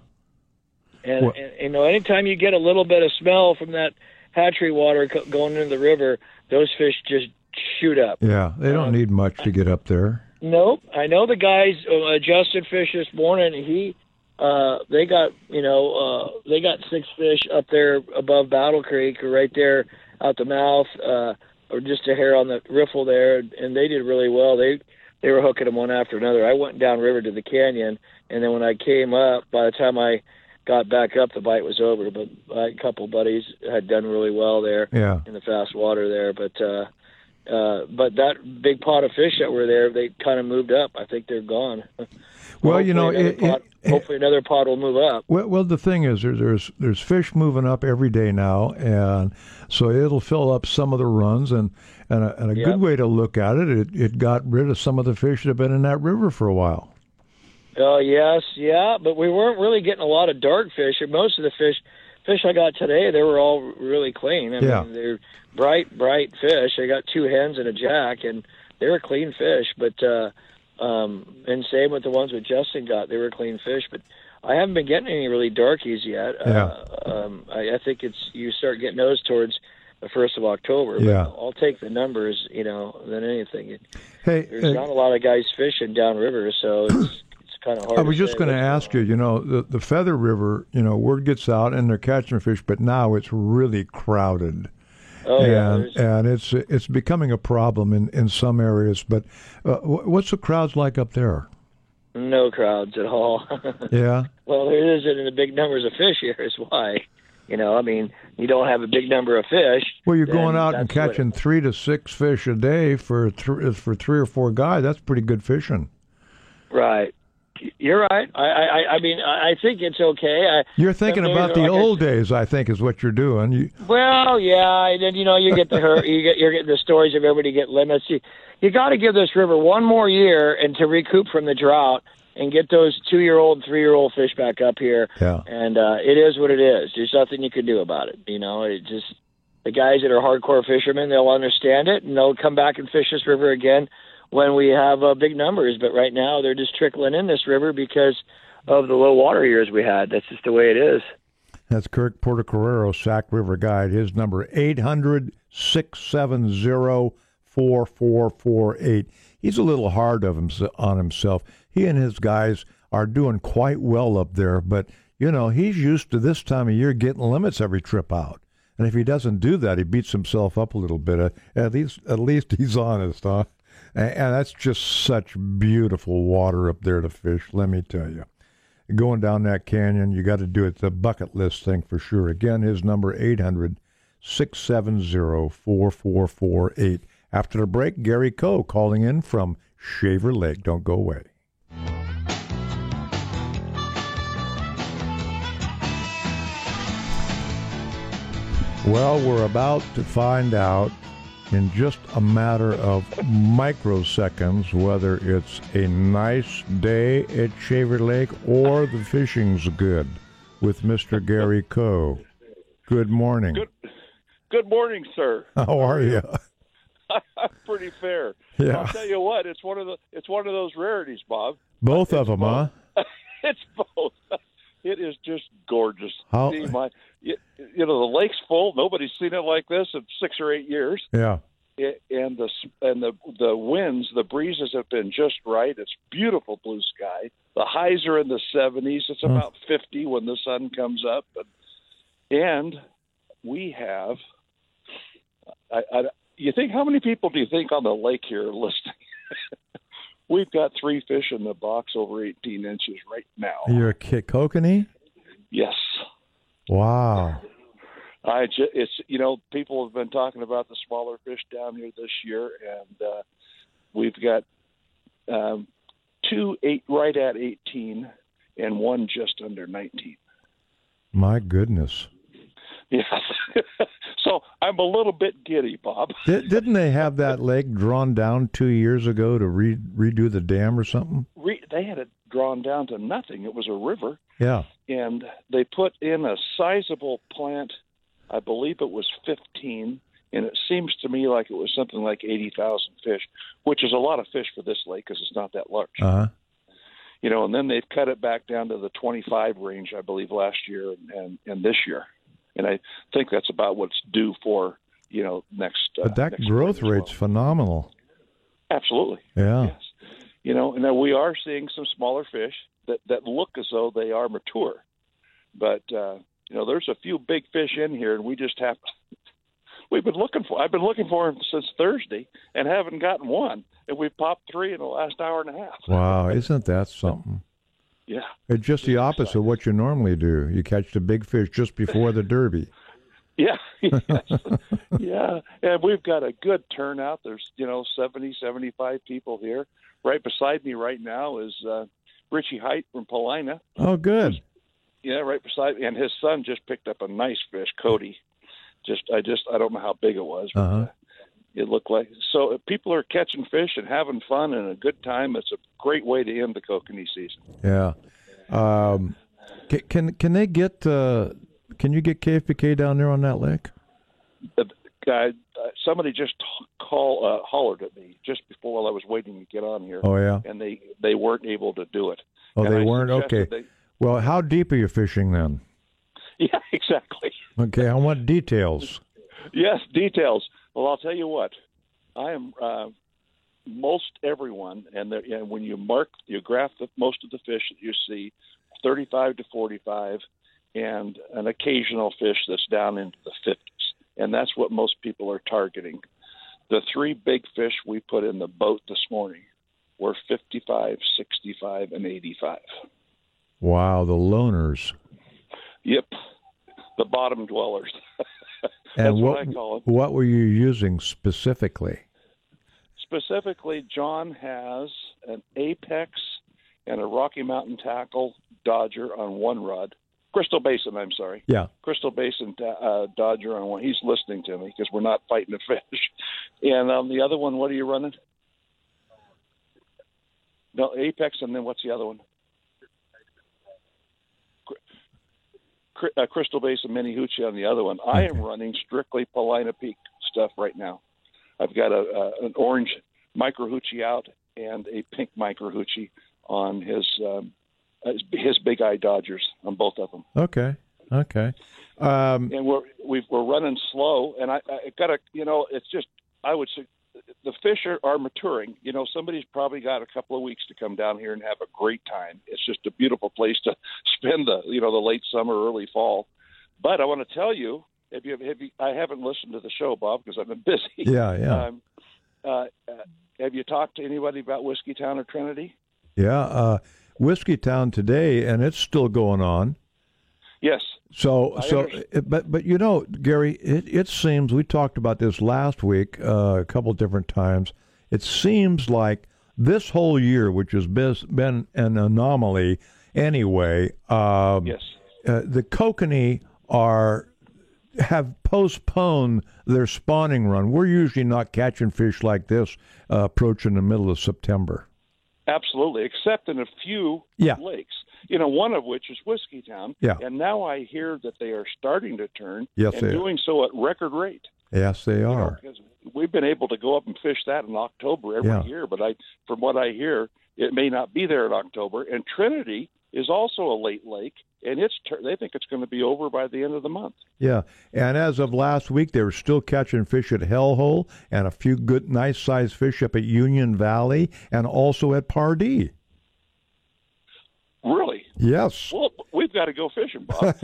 And, well, and, you know, anytime you get a little bit of smell from that hatchery water co- going into the river, those fish just shoot up. Yeah, they don't um, need much to get up there. Nope. I know the guys uh, adjusted fish this morning. He, uh, they got, you know, uh, they got six fish up there above Battle Creek or right there out the mouth, uh, or just a hair on the riffle there, and they did really well. They, They were hooking them one after another. I went downriver to the canyon, and then when I came up, by the time I got back up, the bite was over. But a couple buddies had done really well there yeah. in the fast water there. But uh, uh, but that big pot of fish that were there, they kind of moved up. I think they're gone. Well, you know, it, pot, it, hopefully another pot will move up. Well, well, the thing is, there's, there's there's fish moving up every day now, and so it'll fill up some of the runs. And and a, and a yep. good way to look at it, it, it got rid of some of the fish that have been in that river for a while. Oh yes, yeah, but we weren't really getting a lot of dark fish. And most of the fish, fish I got today, they were all really clean. I yeah. mean, they're bright, bright fish. I got two hens and a jack, and they were clean fish. But uh, um, and same with the ones that Justin got, they were clean fish. But I haven't been getting any really darkies yet. Yeah. Uh, um, I, I think it's you start getting those towards the first of October. Yeah. But I'll take the numbers, you know, than anything. Hey, there's uh, not a lot of guys fishing downriver, so it's it's kind of hard. I was to just say going to ask you. You know, the the Feather River. You know, word gets out and they're catching fish, but now it's really crowded. Oh yeah, and and it's it's becoming a problem in, in some areas. But uh, what's the crowds like up there? no crowds at all. Yeah. Well, there isn't in the big numbers of fish here. Is why. You know, I mean, you don't have a big number of fish. Well, you're then going out and that's what- catching three to six fish a day for th- for three or four guys. That's pretty good fishing. Right. You're right. I, I, I mean, I think it's okay. I, You're thinking some days about are the like I old days, I think, is what you're doing. You, Well, yeah, and then you know you get the hurt, you get you're getting the stories of everybody get limits. You, you got to give this river one more year and to recoup from the drought and get those two-year-old, three-year-old fish back up here. Yeah. And uh, it is what it is. There's nothing you can do about it. You know, it just the guys that are hardcore fishermen, they'll understand it and they'll come back and fish this river again when we have uh, big numbers. But right now they're just trickling in this river because of the low water years we had. That's just the way it is. That's Kirk Portocarrero, Sac River Guide. His number eight hundred, six seven zero, four four four eight. He's a little hard of him, on himself. He and his guys are doing quite well up there, but, you know, he's used to this time of year getting limits every trip out. And if he doesn't do that, he beats himself up a little bit. Uh, at least at least he's honest, huh? And, and that's just such beautiful water up there to fish, let me tell you. Going down that canyon, you got to do it. It's a bucket list thing for sure. Again, his number eight hundred, six seven zero, four four four eight. After the break, Gary Coe calling in from Shaver Lake. Don't go away. Well, we're about to find out in just a matter of microseconds whether it's a nice day at Shaver Lake or the fishing's good with Mister Gary Coe. Good morning. Good, good morning, sir. How are you? I'm pretty fair. Yeah. I'll tell you what, it's one of the it's one of those rarities, Bob. Both of them, huh? It's both. It is just gorgeous. How- See, my, you, you know, the lake's full. Nobody's seen it like this in six or eight years. Yeah. It, and the and the the winds, the breezes have been just right. It's beautiful blue sky. The highs are in the seventies. It's Hmm. about fifty when the sun comes up, and, and we have. I, I, you think how many people do you think on the lake here are listening? We've got three fish in the box over eighteen inches right now. You're a kid, kokanee? Yes. Wow. I ju- it's you know people have been talking about the smaller fish down here this year, and uh, we've got um, two eight right at eighteen and one just under nineteen. My goodness. Yes. So I'm a little bit giddy, Bob. Did, didn't they have that lake drawn down two years ago to re- redo the dam or something? Re- they had it drawn down to nothing. It was a river. Yeah. And they put in a sizable plant. I believe it was fifteen, and it seems to me like it was something like eighty thousand fish, which is a lot of fish for this lake because it's not that large. Uh-huh. You know, and then they've cut it back down to the twenty-five range, I believe, last year and, and, and this year. And I think that's about what's due for, you know, next. Uh, But that next growth spring as rate's phenomenal. well. Absolutely. Yeah. Yes. You know, and then we are seeing some smaller fish that, that look as though they are mature. But, uh, you know, there's a few big fish in here, and we just have we've been looking for. I've been looking for them since Thursday and haven't gotten one, and we've popped three in the last hour and a half. Wow, isn't that something? Yeah. It's just the opposite of what you normally do. You catch the big fish just before the Derby. Yeah, yes. Yeah, and we've got a good turnout. There's, you know, seventy, seventy-five people here. Right beside me right now is uh, Richie Height from Paulina. Oh, good. Yeah, right beside me. And his son just picked up a nice fish, Cody. Just, I just, I don't know how big it was. But, Uh-huh. uh, it looked like. So if people are catching fish and having fun and a good time, it's a great way to end the kokanee season. Yeah. Um, can, can can they get? Uh, can you get K F B K down there on that lake? The guy, uh, somebody just call uh, hollered at me just before while I was waiting to get on here. Oh, yeah? and they they weren't able to do it. Oh, And they I weren't. suggested Okay. they- Well, how deep are you fishing then? yeah, exactly. Okay, I want details. Yes, details. Well, I'll tell you what. I am uh, most everyone, and, the, and when you mark, you graph the, most of the fish that you see, thirty-five to forty-five, and an occasional fish that's down into the fifties. and that's what most people are targeting. The three big fish we put in the boat this morning were fifty-five, sixty-five, and eighty-five. Wow, the loners. Yep, the bottom dwellers. And That's what, what I call it. What were you using specifically? Specifically, John has an Apex and a Rocky Mountain Tackle Dodger on one rod. Crystal Basin, I'm sorry. Yeah. Crystal Basin uh, Dodger on one. He's listening to me because we're not fighting a fish. And um, the other one, what are you running? No, Apex, and then what's the other one? Uh, Crystal Basin Mini Hoochie on the other one. I am running strictly Paulina Peak stuff right now. I've got a, a an orange micro hoochie out and a pink micro hoochie on his um, his, his big eye Dodgers on both of them. Okay, okay. Um, and we're we've, we're running slow, and I, I got to you know it's just I would say the fish are, are maturing. You know, somebody's probably got a couple of weeks to come down here and have a great time. It's just a beautiful place to spend the, you know, the late summer, early fall. But I want to tell you, if you, have you, I haven't listened to the show, Bob, because I've been busy. Yeah, yeah. Um, uh, uh, have you talked to anybody about Whiskey Town or Trinity? Yeah, uh, Whiskey Town today, and it's still going on. Yes. So, I so, understand. but, but you know, Gary, it, it seems we talked about this last week uh, a couple different times. It seems like this whole year, which has been, been an anomaly anyway. Um, yes. Uh, the kokanee are have postponed their spawning run. We're usually not catching fish like this uh, approaching the middle of September. Absolutely, except in a few Yeah. lakes. You know, one of which is Whiskey Town. Yeah. And now I hear that they are starting to turn Yes, and they are. doing so at record rate. Yes, they You know, are. 'cause we've been able to go up and fish that in October every Yeah. year, but I, from what I hear, it may not be there in October. And Trinity is also a late lake, and it's tur- they think it's going to be over by the end of the month. Yeah, and as of last week, they were still catching fish at Hellhole and a few good, nice-sized fish up at Union Valley and also at Pardee. Really? Yes. Well, we've got to go fishing, Bob.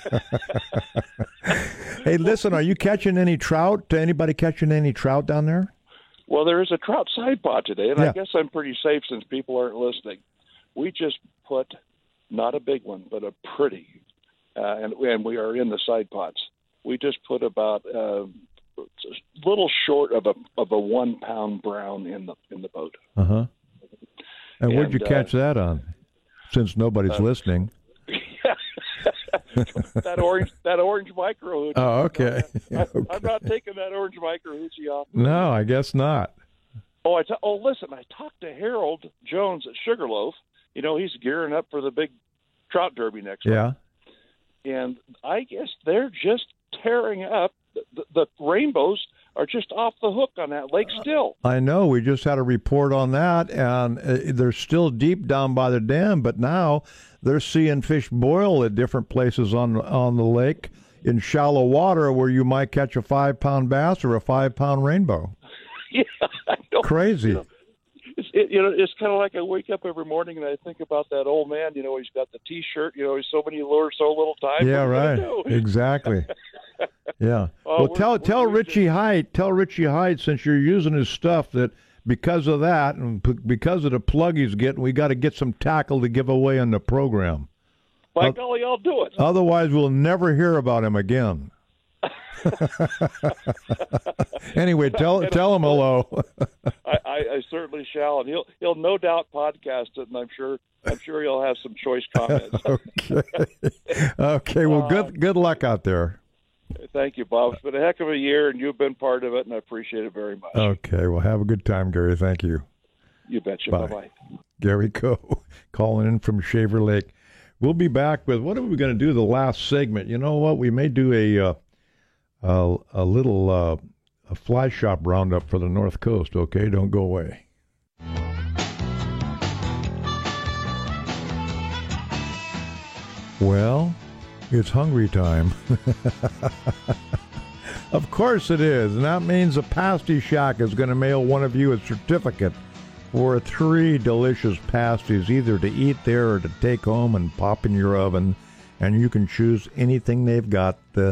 Hey, listen, are you catching any trout? Anybody catching any trout down there? Well, there is a trout side pod today, and Yeah. I guess I'm pretty safe since people aren't listening. We just put not a big one, but a pretty, uh, and and we are in the side pods. We just put about uh, a little short of a of a one pound brown in the in the boat. Uh huh. And, where'd you And, uh, catch that on? Since nobody's uh, listening. that orange that orange micro hoochie. Oh, okay. I, okay. I'm not taking that orange micro hoochie off. No, I guess not. Oh, I t- oh, listen, I talked to Harold Jones at Sugarloaf. You know, he's gearing up for the big trout derby next Yeah. month. And I guess they're just tearing up. The, the, the rainbows are just off the hook on that lake still. I know. We just had a report on that, and uh, they're still deep down by the dam, but now they're seeing fish boil at different places on on the lake in shallow water where you might catch a five-pound bass or a five-pound rainbow. Yeah, I know. Crazy. You know, it's, it, you know, it's kind of like I wake up every morning and I think about that old man. You know, he's got the T-shirt. You know, he's so many lures, so little time. Yeah, What are you right. gonna do? Exactly. Yeah. Oh, well, we're- tell we're- tell we're Richie Hyde, tell Richie Hyde, since you're using his stuff, that because of that and p- because of the plug he's getting, we got to get some tackle to give away on the program. By Uh, golly, I'll do it. Otherwise, we'll never hear about him again. Anyway, tell tell him hello. I, I, I certainly shall, and he'll he'll no doubt podcast it, and I'm sure I'm sure he'll have some choice comments. Okay. Okay. Well, Uh, good good luck out there. Thank you, Bob. It's been a heck of a year, and you've been part of it, and I appreciate it very much. Okay. Well, have a good time, Gary. Thank you. You betcha. Bye. Bye bye. Gary Coe calling in from Shaver Lake. We'll be back with what are we going to do the last segment? You know what? We may do a uh, a, a little uh, a fly shop roundup for the North Coast. Okay, don't go away. Well, it's hungry time. Of course it is, and that means the Pasty Shack is going to mail one of you a certificate for three delicious pasties, either to eat there or to take home and pop in your oven. And you can choose anything they've got. The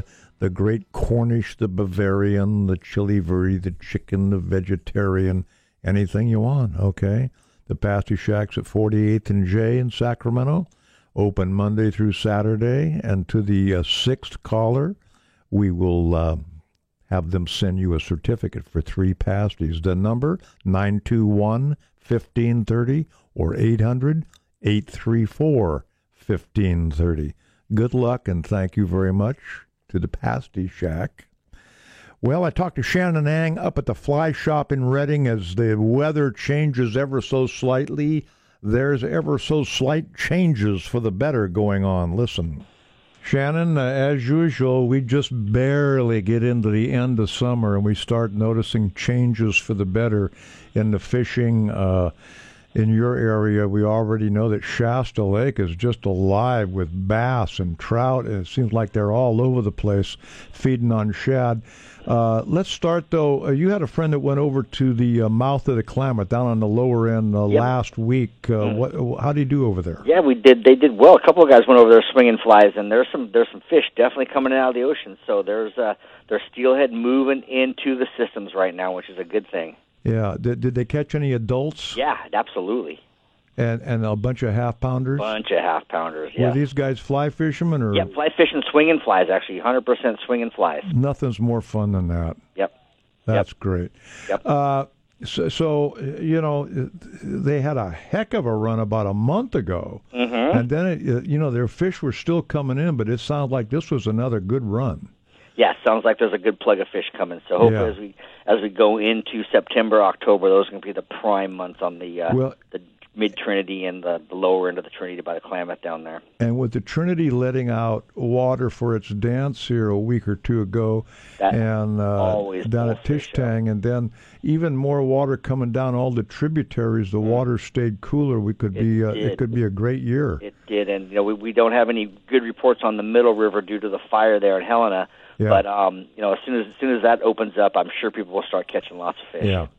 the great Cornish, the Bavarian, the chili verde, the chicken, the vegetarian, anything you want, okay? The Pasty Shack's at forty-eighth and J in Sacramento, open Monday through Saturday, and to the uh, sixth caller, we will uh, have them send you a certificate for three pasties. The number, nine two one, one five three zero or eight hundred, eight three four, one five three zero. Good luck, and thank you very much to the Pasty Shack. Well, I talked to Shannon Ang up at the Fly Shop in Redding. As the weather changes ever so slightly, there's ever so slight changes for the better going on. Listen. Shannon, uh, as usual, we just barely get into the end of summer and we start noticing changes for the better in the fishing. Uh, in your area, we already know that Shasta Lake is just alive with bass and trout. It seems like they're all over the place feeding on shad. Uh, let's start, though. Uh, you had a friend that went over to the uh, mouth of the Klamath down on the lower end uh, Yep. last week. Uh, Mm. what? How did he do over there? Yeah, we did. They did well. A couple of guys went over there swinging flies, and there's some there's some fish definitely coming out of the ocean. So there's uh, there's steelhead moving into the systems right now, which is a good thing. Yeah. Did, did they catch any adults? Yeah, absolutely. And and a bunch of half pounders. Bunch of half pounders. Yeah. Were these guys fly fishermen or? Yeah, fly fishing, swinging flies. Actually, one hundred percent swinging flies. Nothing's more fun than that. Yep. That's great. Yep. Uh, so, so, you know, they had a heck of a run about a month ago. Mm-hmm. And then, it, you know, their fish were still coming in, but it sounded like this was another good run. Yeah, sounds like there's a good plug of fish coming. So hopefully, Yeah. as we as we go into September, October, those are going to be the prime months on the uh, Well- the mid Trinity and the, the lower end of the Trinity by the Klamath down there. And with the Trinity letting out water for its dance here a week or two ago, That and uh, always down pulls at Tishtang, and then even more water coming down all the tributaries, the water stayed cooler. We could be uh, did. it could be a great year. It did, and you know we, we don't have any good reports on the Middle River due to the fire there in Helena. Yeah. But um, you know, as soon as as soon as that opens up, I'm sure people will start catching lots of fish. Yeah.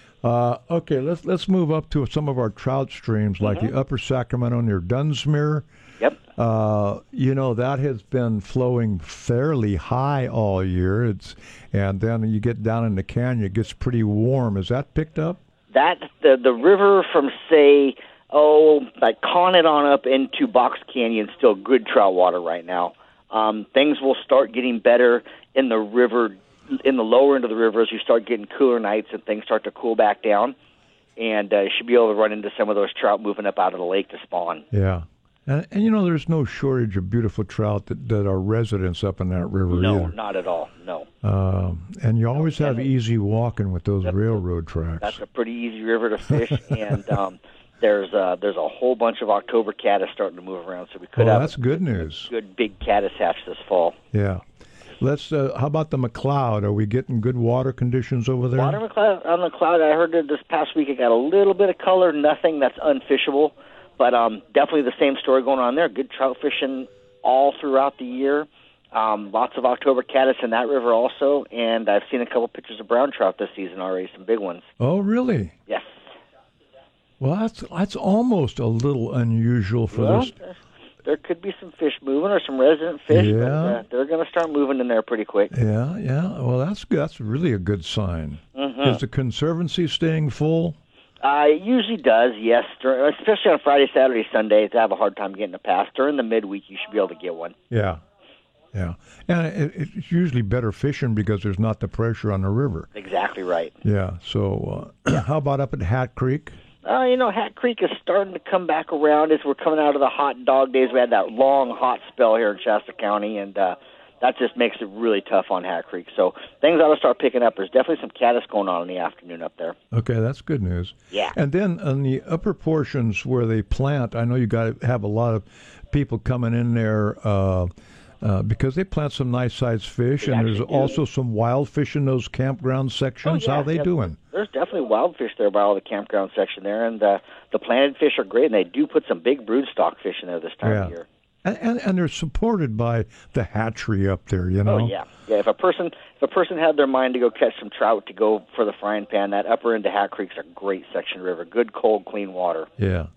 Uh, okay, let's let's move up to some of our trout streams, like Mhm. the Upper Sacramento near Dunsmuir. Yep. Uh, you know that has been flowing fairly high all year. It's and then you get down in the canyon, it gets pretty warm. Is that picked up? That the the river from say oh like Connet on up into Box Canyon, still good trout water right now. Um, things will start getting better in the river, in the lower end of the river as you start getting cooler nights and things start to cool back down, and uh, you should be able to run into some of those trout moving up out of the lake to spawn. Yeah. And, and you know, there's no shortage of beautiful trout that, that are residents up in that river No, either. not at all. No, Um, and you always have easy walking with those railroad tracks. that's a pretty easy river to fish, and um, there's uh, there's a whole bunch of October caddis starting to move around, so we could Oh, have that's good news. good big caddis hatch this fall. Yeah. Let's. Uh, how about the McLeod? Are we getting good water conditions over there? Water McLeod, on the cloud, I heard that this past week it got a little bit of color, nothing that's unfishable, but um, definitely the same story going on there. Good trout fishing all throughout the year. Um, lots of October caddis in that river also, and I've seen a couple pictures of brown trout this season already, some big ones. Oh, really? Yes. Well, that's that's almost a little unusual for Well, this. there- there could be some fish moving or some resident fish, but Yeah. uh, they're going to start moving in there pretty quick. Yeah, yeah. Well, that's that's really a good sign. Mhm. Is the conservancy staying full? Uh, it usually does, yes. Dur- Especially on Friday, Saturday, Sunday, they have a hard time getting a pass. During the midweek, you should be able to get one. Yeah, yeah. And it, it's usually better fishing because there's not the pressure on the river. Exactly right. Yeah. So, uh, how about up at Hat Creek? Uh, you know, Hat Creek is starting to come back around as we're coming out of the hot dog days. We had that long hot spell here in Shasta County, and uh, that just makes it really tough on Hat Creek. So things ought to start picking up. There's definitely some caddis going on in the afternoon up there. Okay, that's good news. Yeah. And then on the upper portions where they plant, I know you got to have a lot of people coming in there uh, uh, because they plant some nice sized fish, They and there's actually do. also some wild fish in those campground sections. Oh, yeah, How they yeah. doing? There's definitely wild fish there by all the campground section there, and uh, the planted fish are great, and they do put some big broodstock fish in there this time Yeah. of year. And, and and they're supported by the hatchery up there. You know. Oh yeah, yeah. If a person if a person had their mind to go catch some trout to go for the frying pan, that upper end of Hat Creek's a great section of river. Good, cold, clean water. Yeah.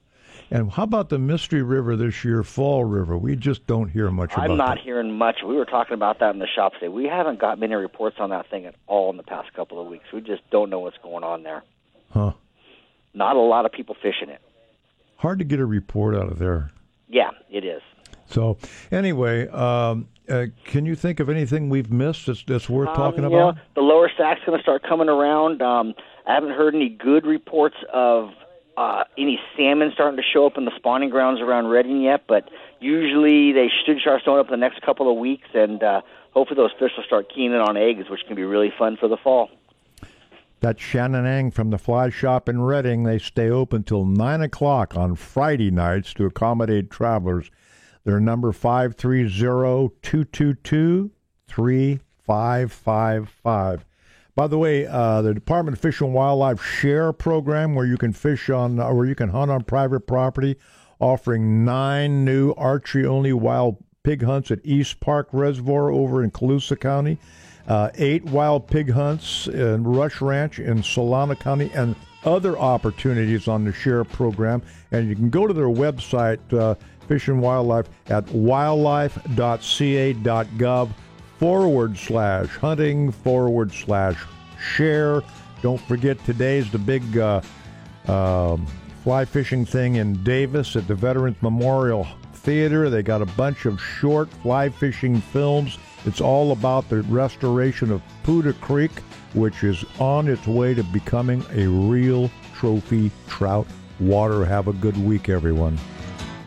And how about the Mystery River this year, Fall River? We just don't hear much about I'm not that. hearing much. We were talking about that in the shop today. We haven't got many reports on that thing at all in the past couple of weeks. We just don't know what's going on there. Huh. Not a lot of people fishing it. Hard to get a report out of there. Yeah, it is. So, anyway, um, uh, can you think of anything we've missed that's, that's worth Um, talking you about? know, the lower stack's going to start coming around. Um, I haven't heard any good reports of uh, any salmon starting to show up in the spawning grounds around Redding yet, but usually they should start showing up in the next couple of weeks, and uh, hopefully those fish will start keying in on eggs, which can be really fun for the fall. That's Shannon Ang from the Fly Shop in Redding. They stay open till nine o'clock on Friday nights to accommodate travelers. Their number five three zero, two two two, three five five five. By the way, uh, the Department of Fish and Wildlife Share program, where you can fish on, uh, where you can hunt on private property, offering nine new archery-only wild pig hunts at East Park Reservoir over in Colusa County, uh, eight wild pig hunts in Rush Ranch in Solana County, and other opportunities on the Share program. And you can go to their website, uh, Fish and Wildlife, at wildlife.ca.gov forward slash hunting forward slash share. Don't forget, today's the big uh, uh, fly fishing thing in Davis at the Veterans Memorial Theater. They got a bunch of short fly fishing films. It's all about the restoration of Poudre Creek, which is on its way to becoming a real trophy trout water. Have a good week, everyone.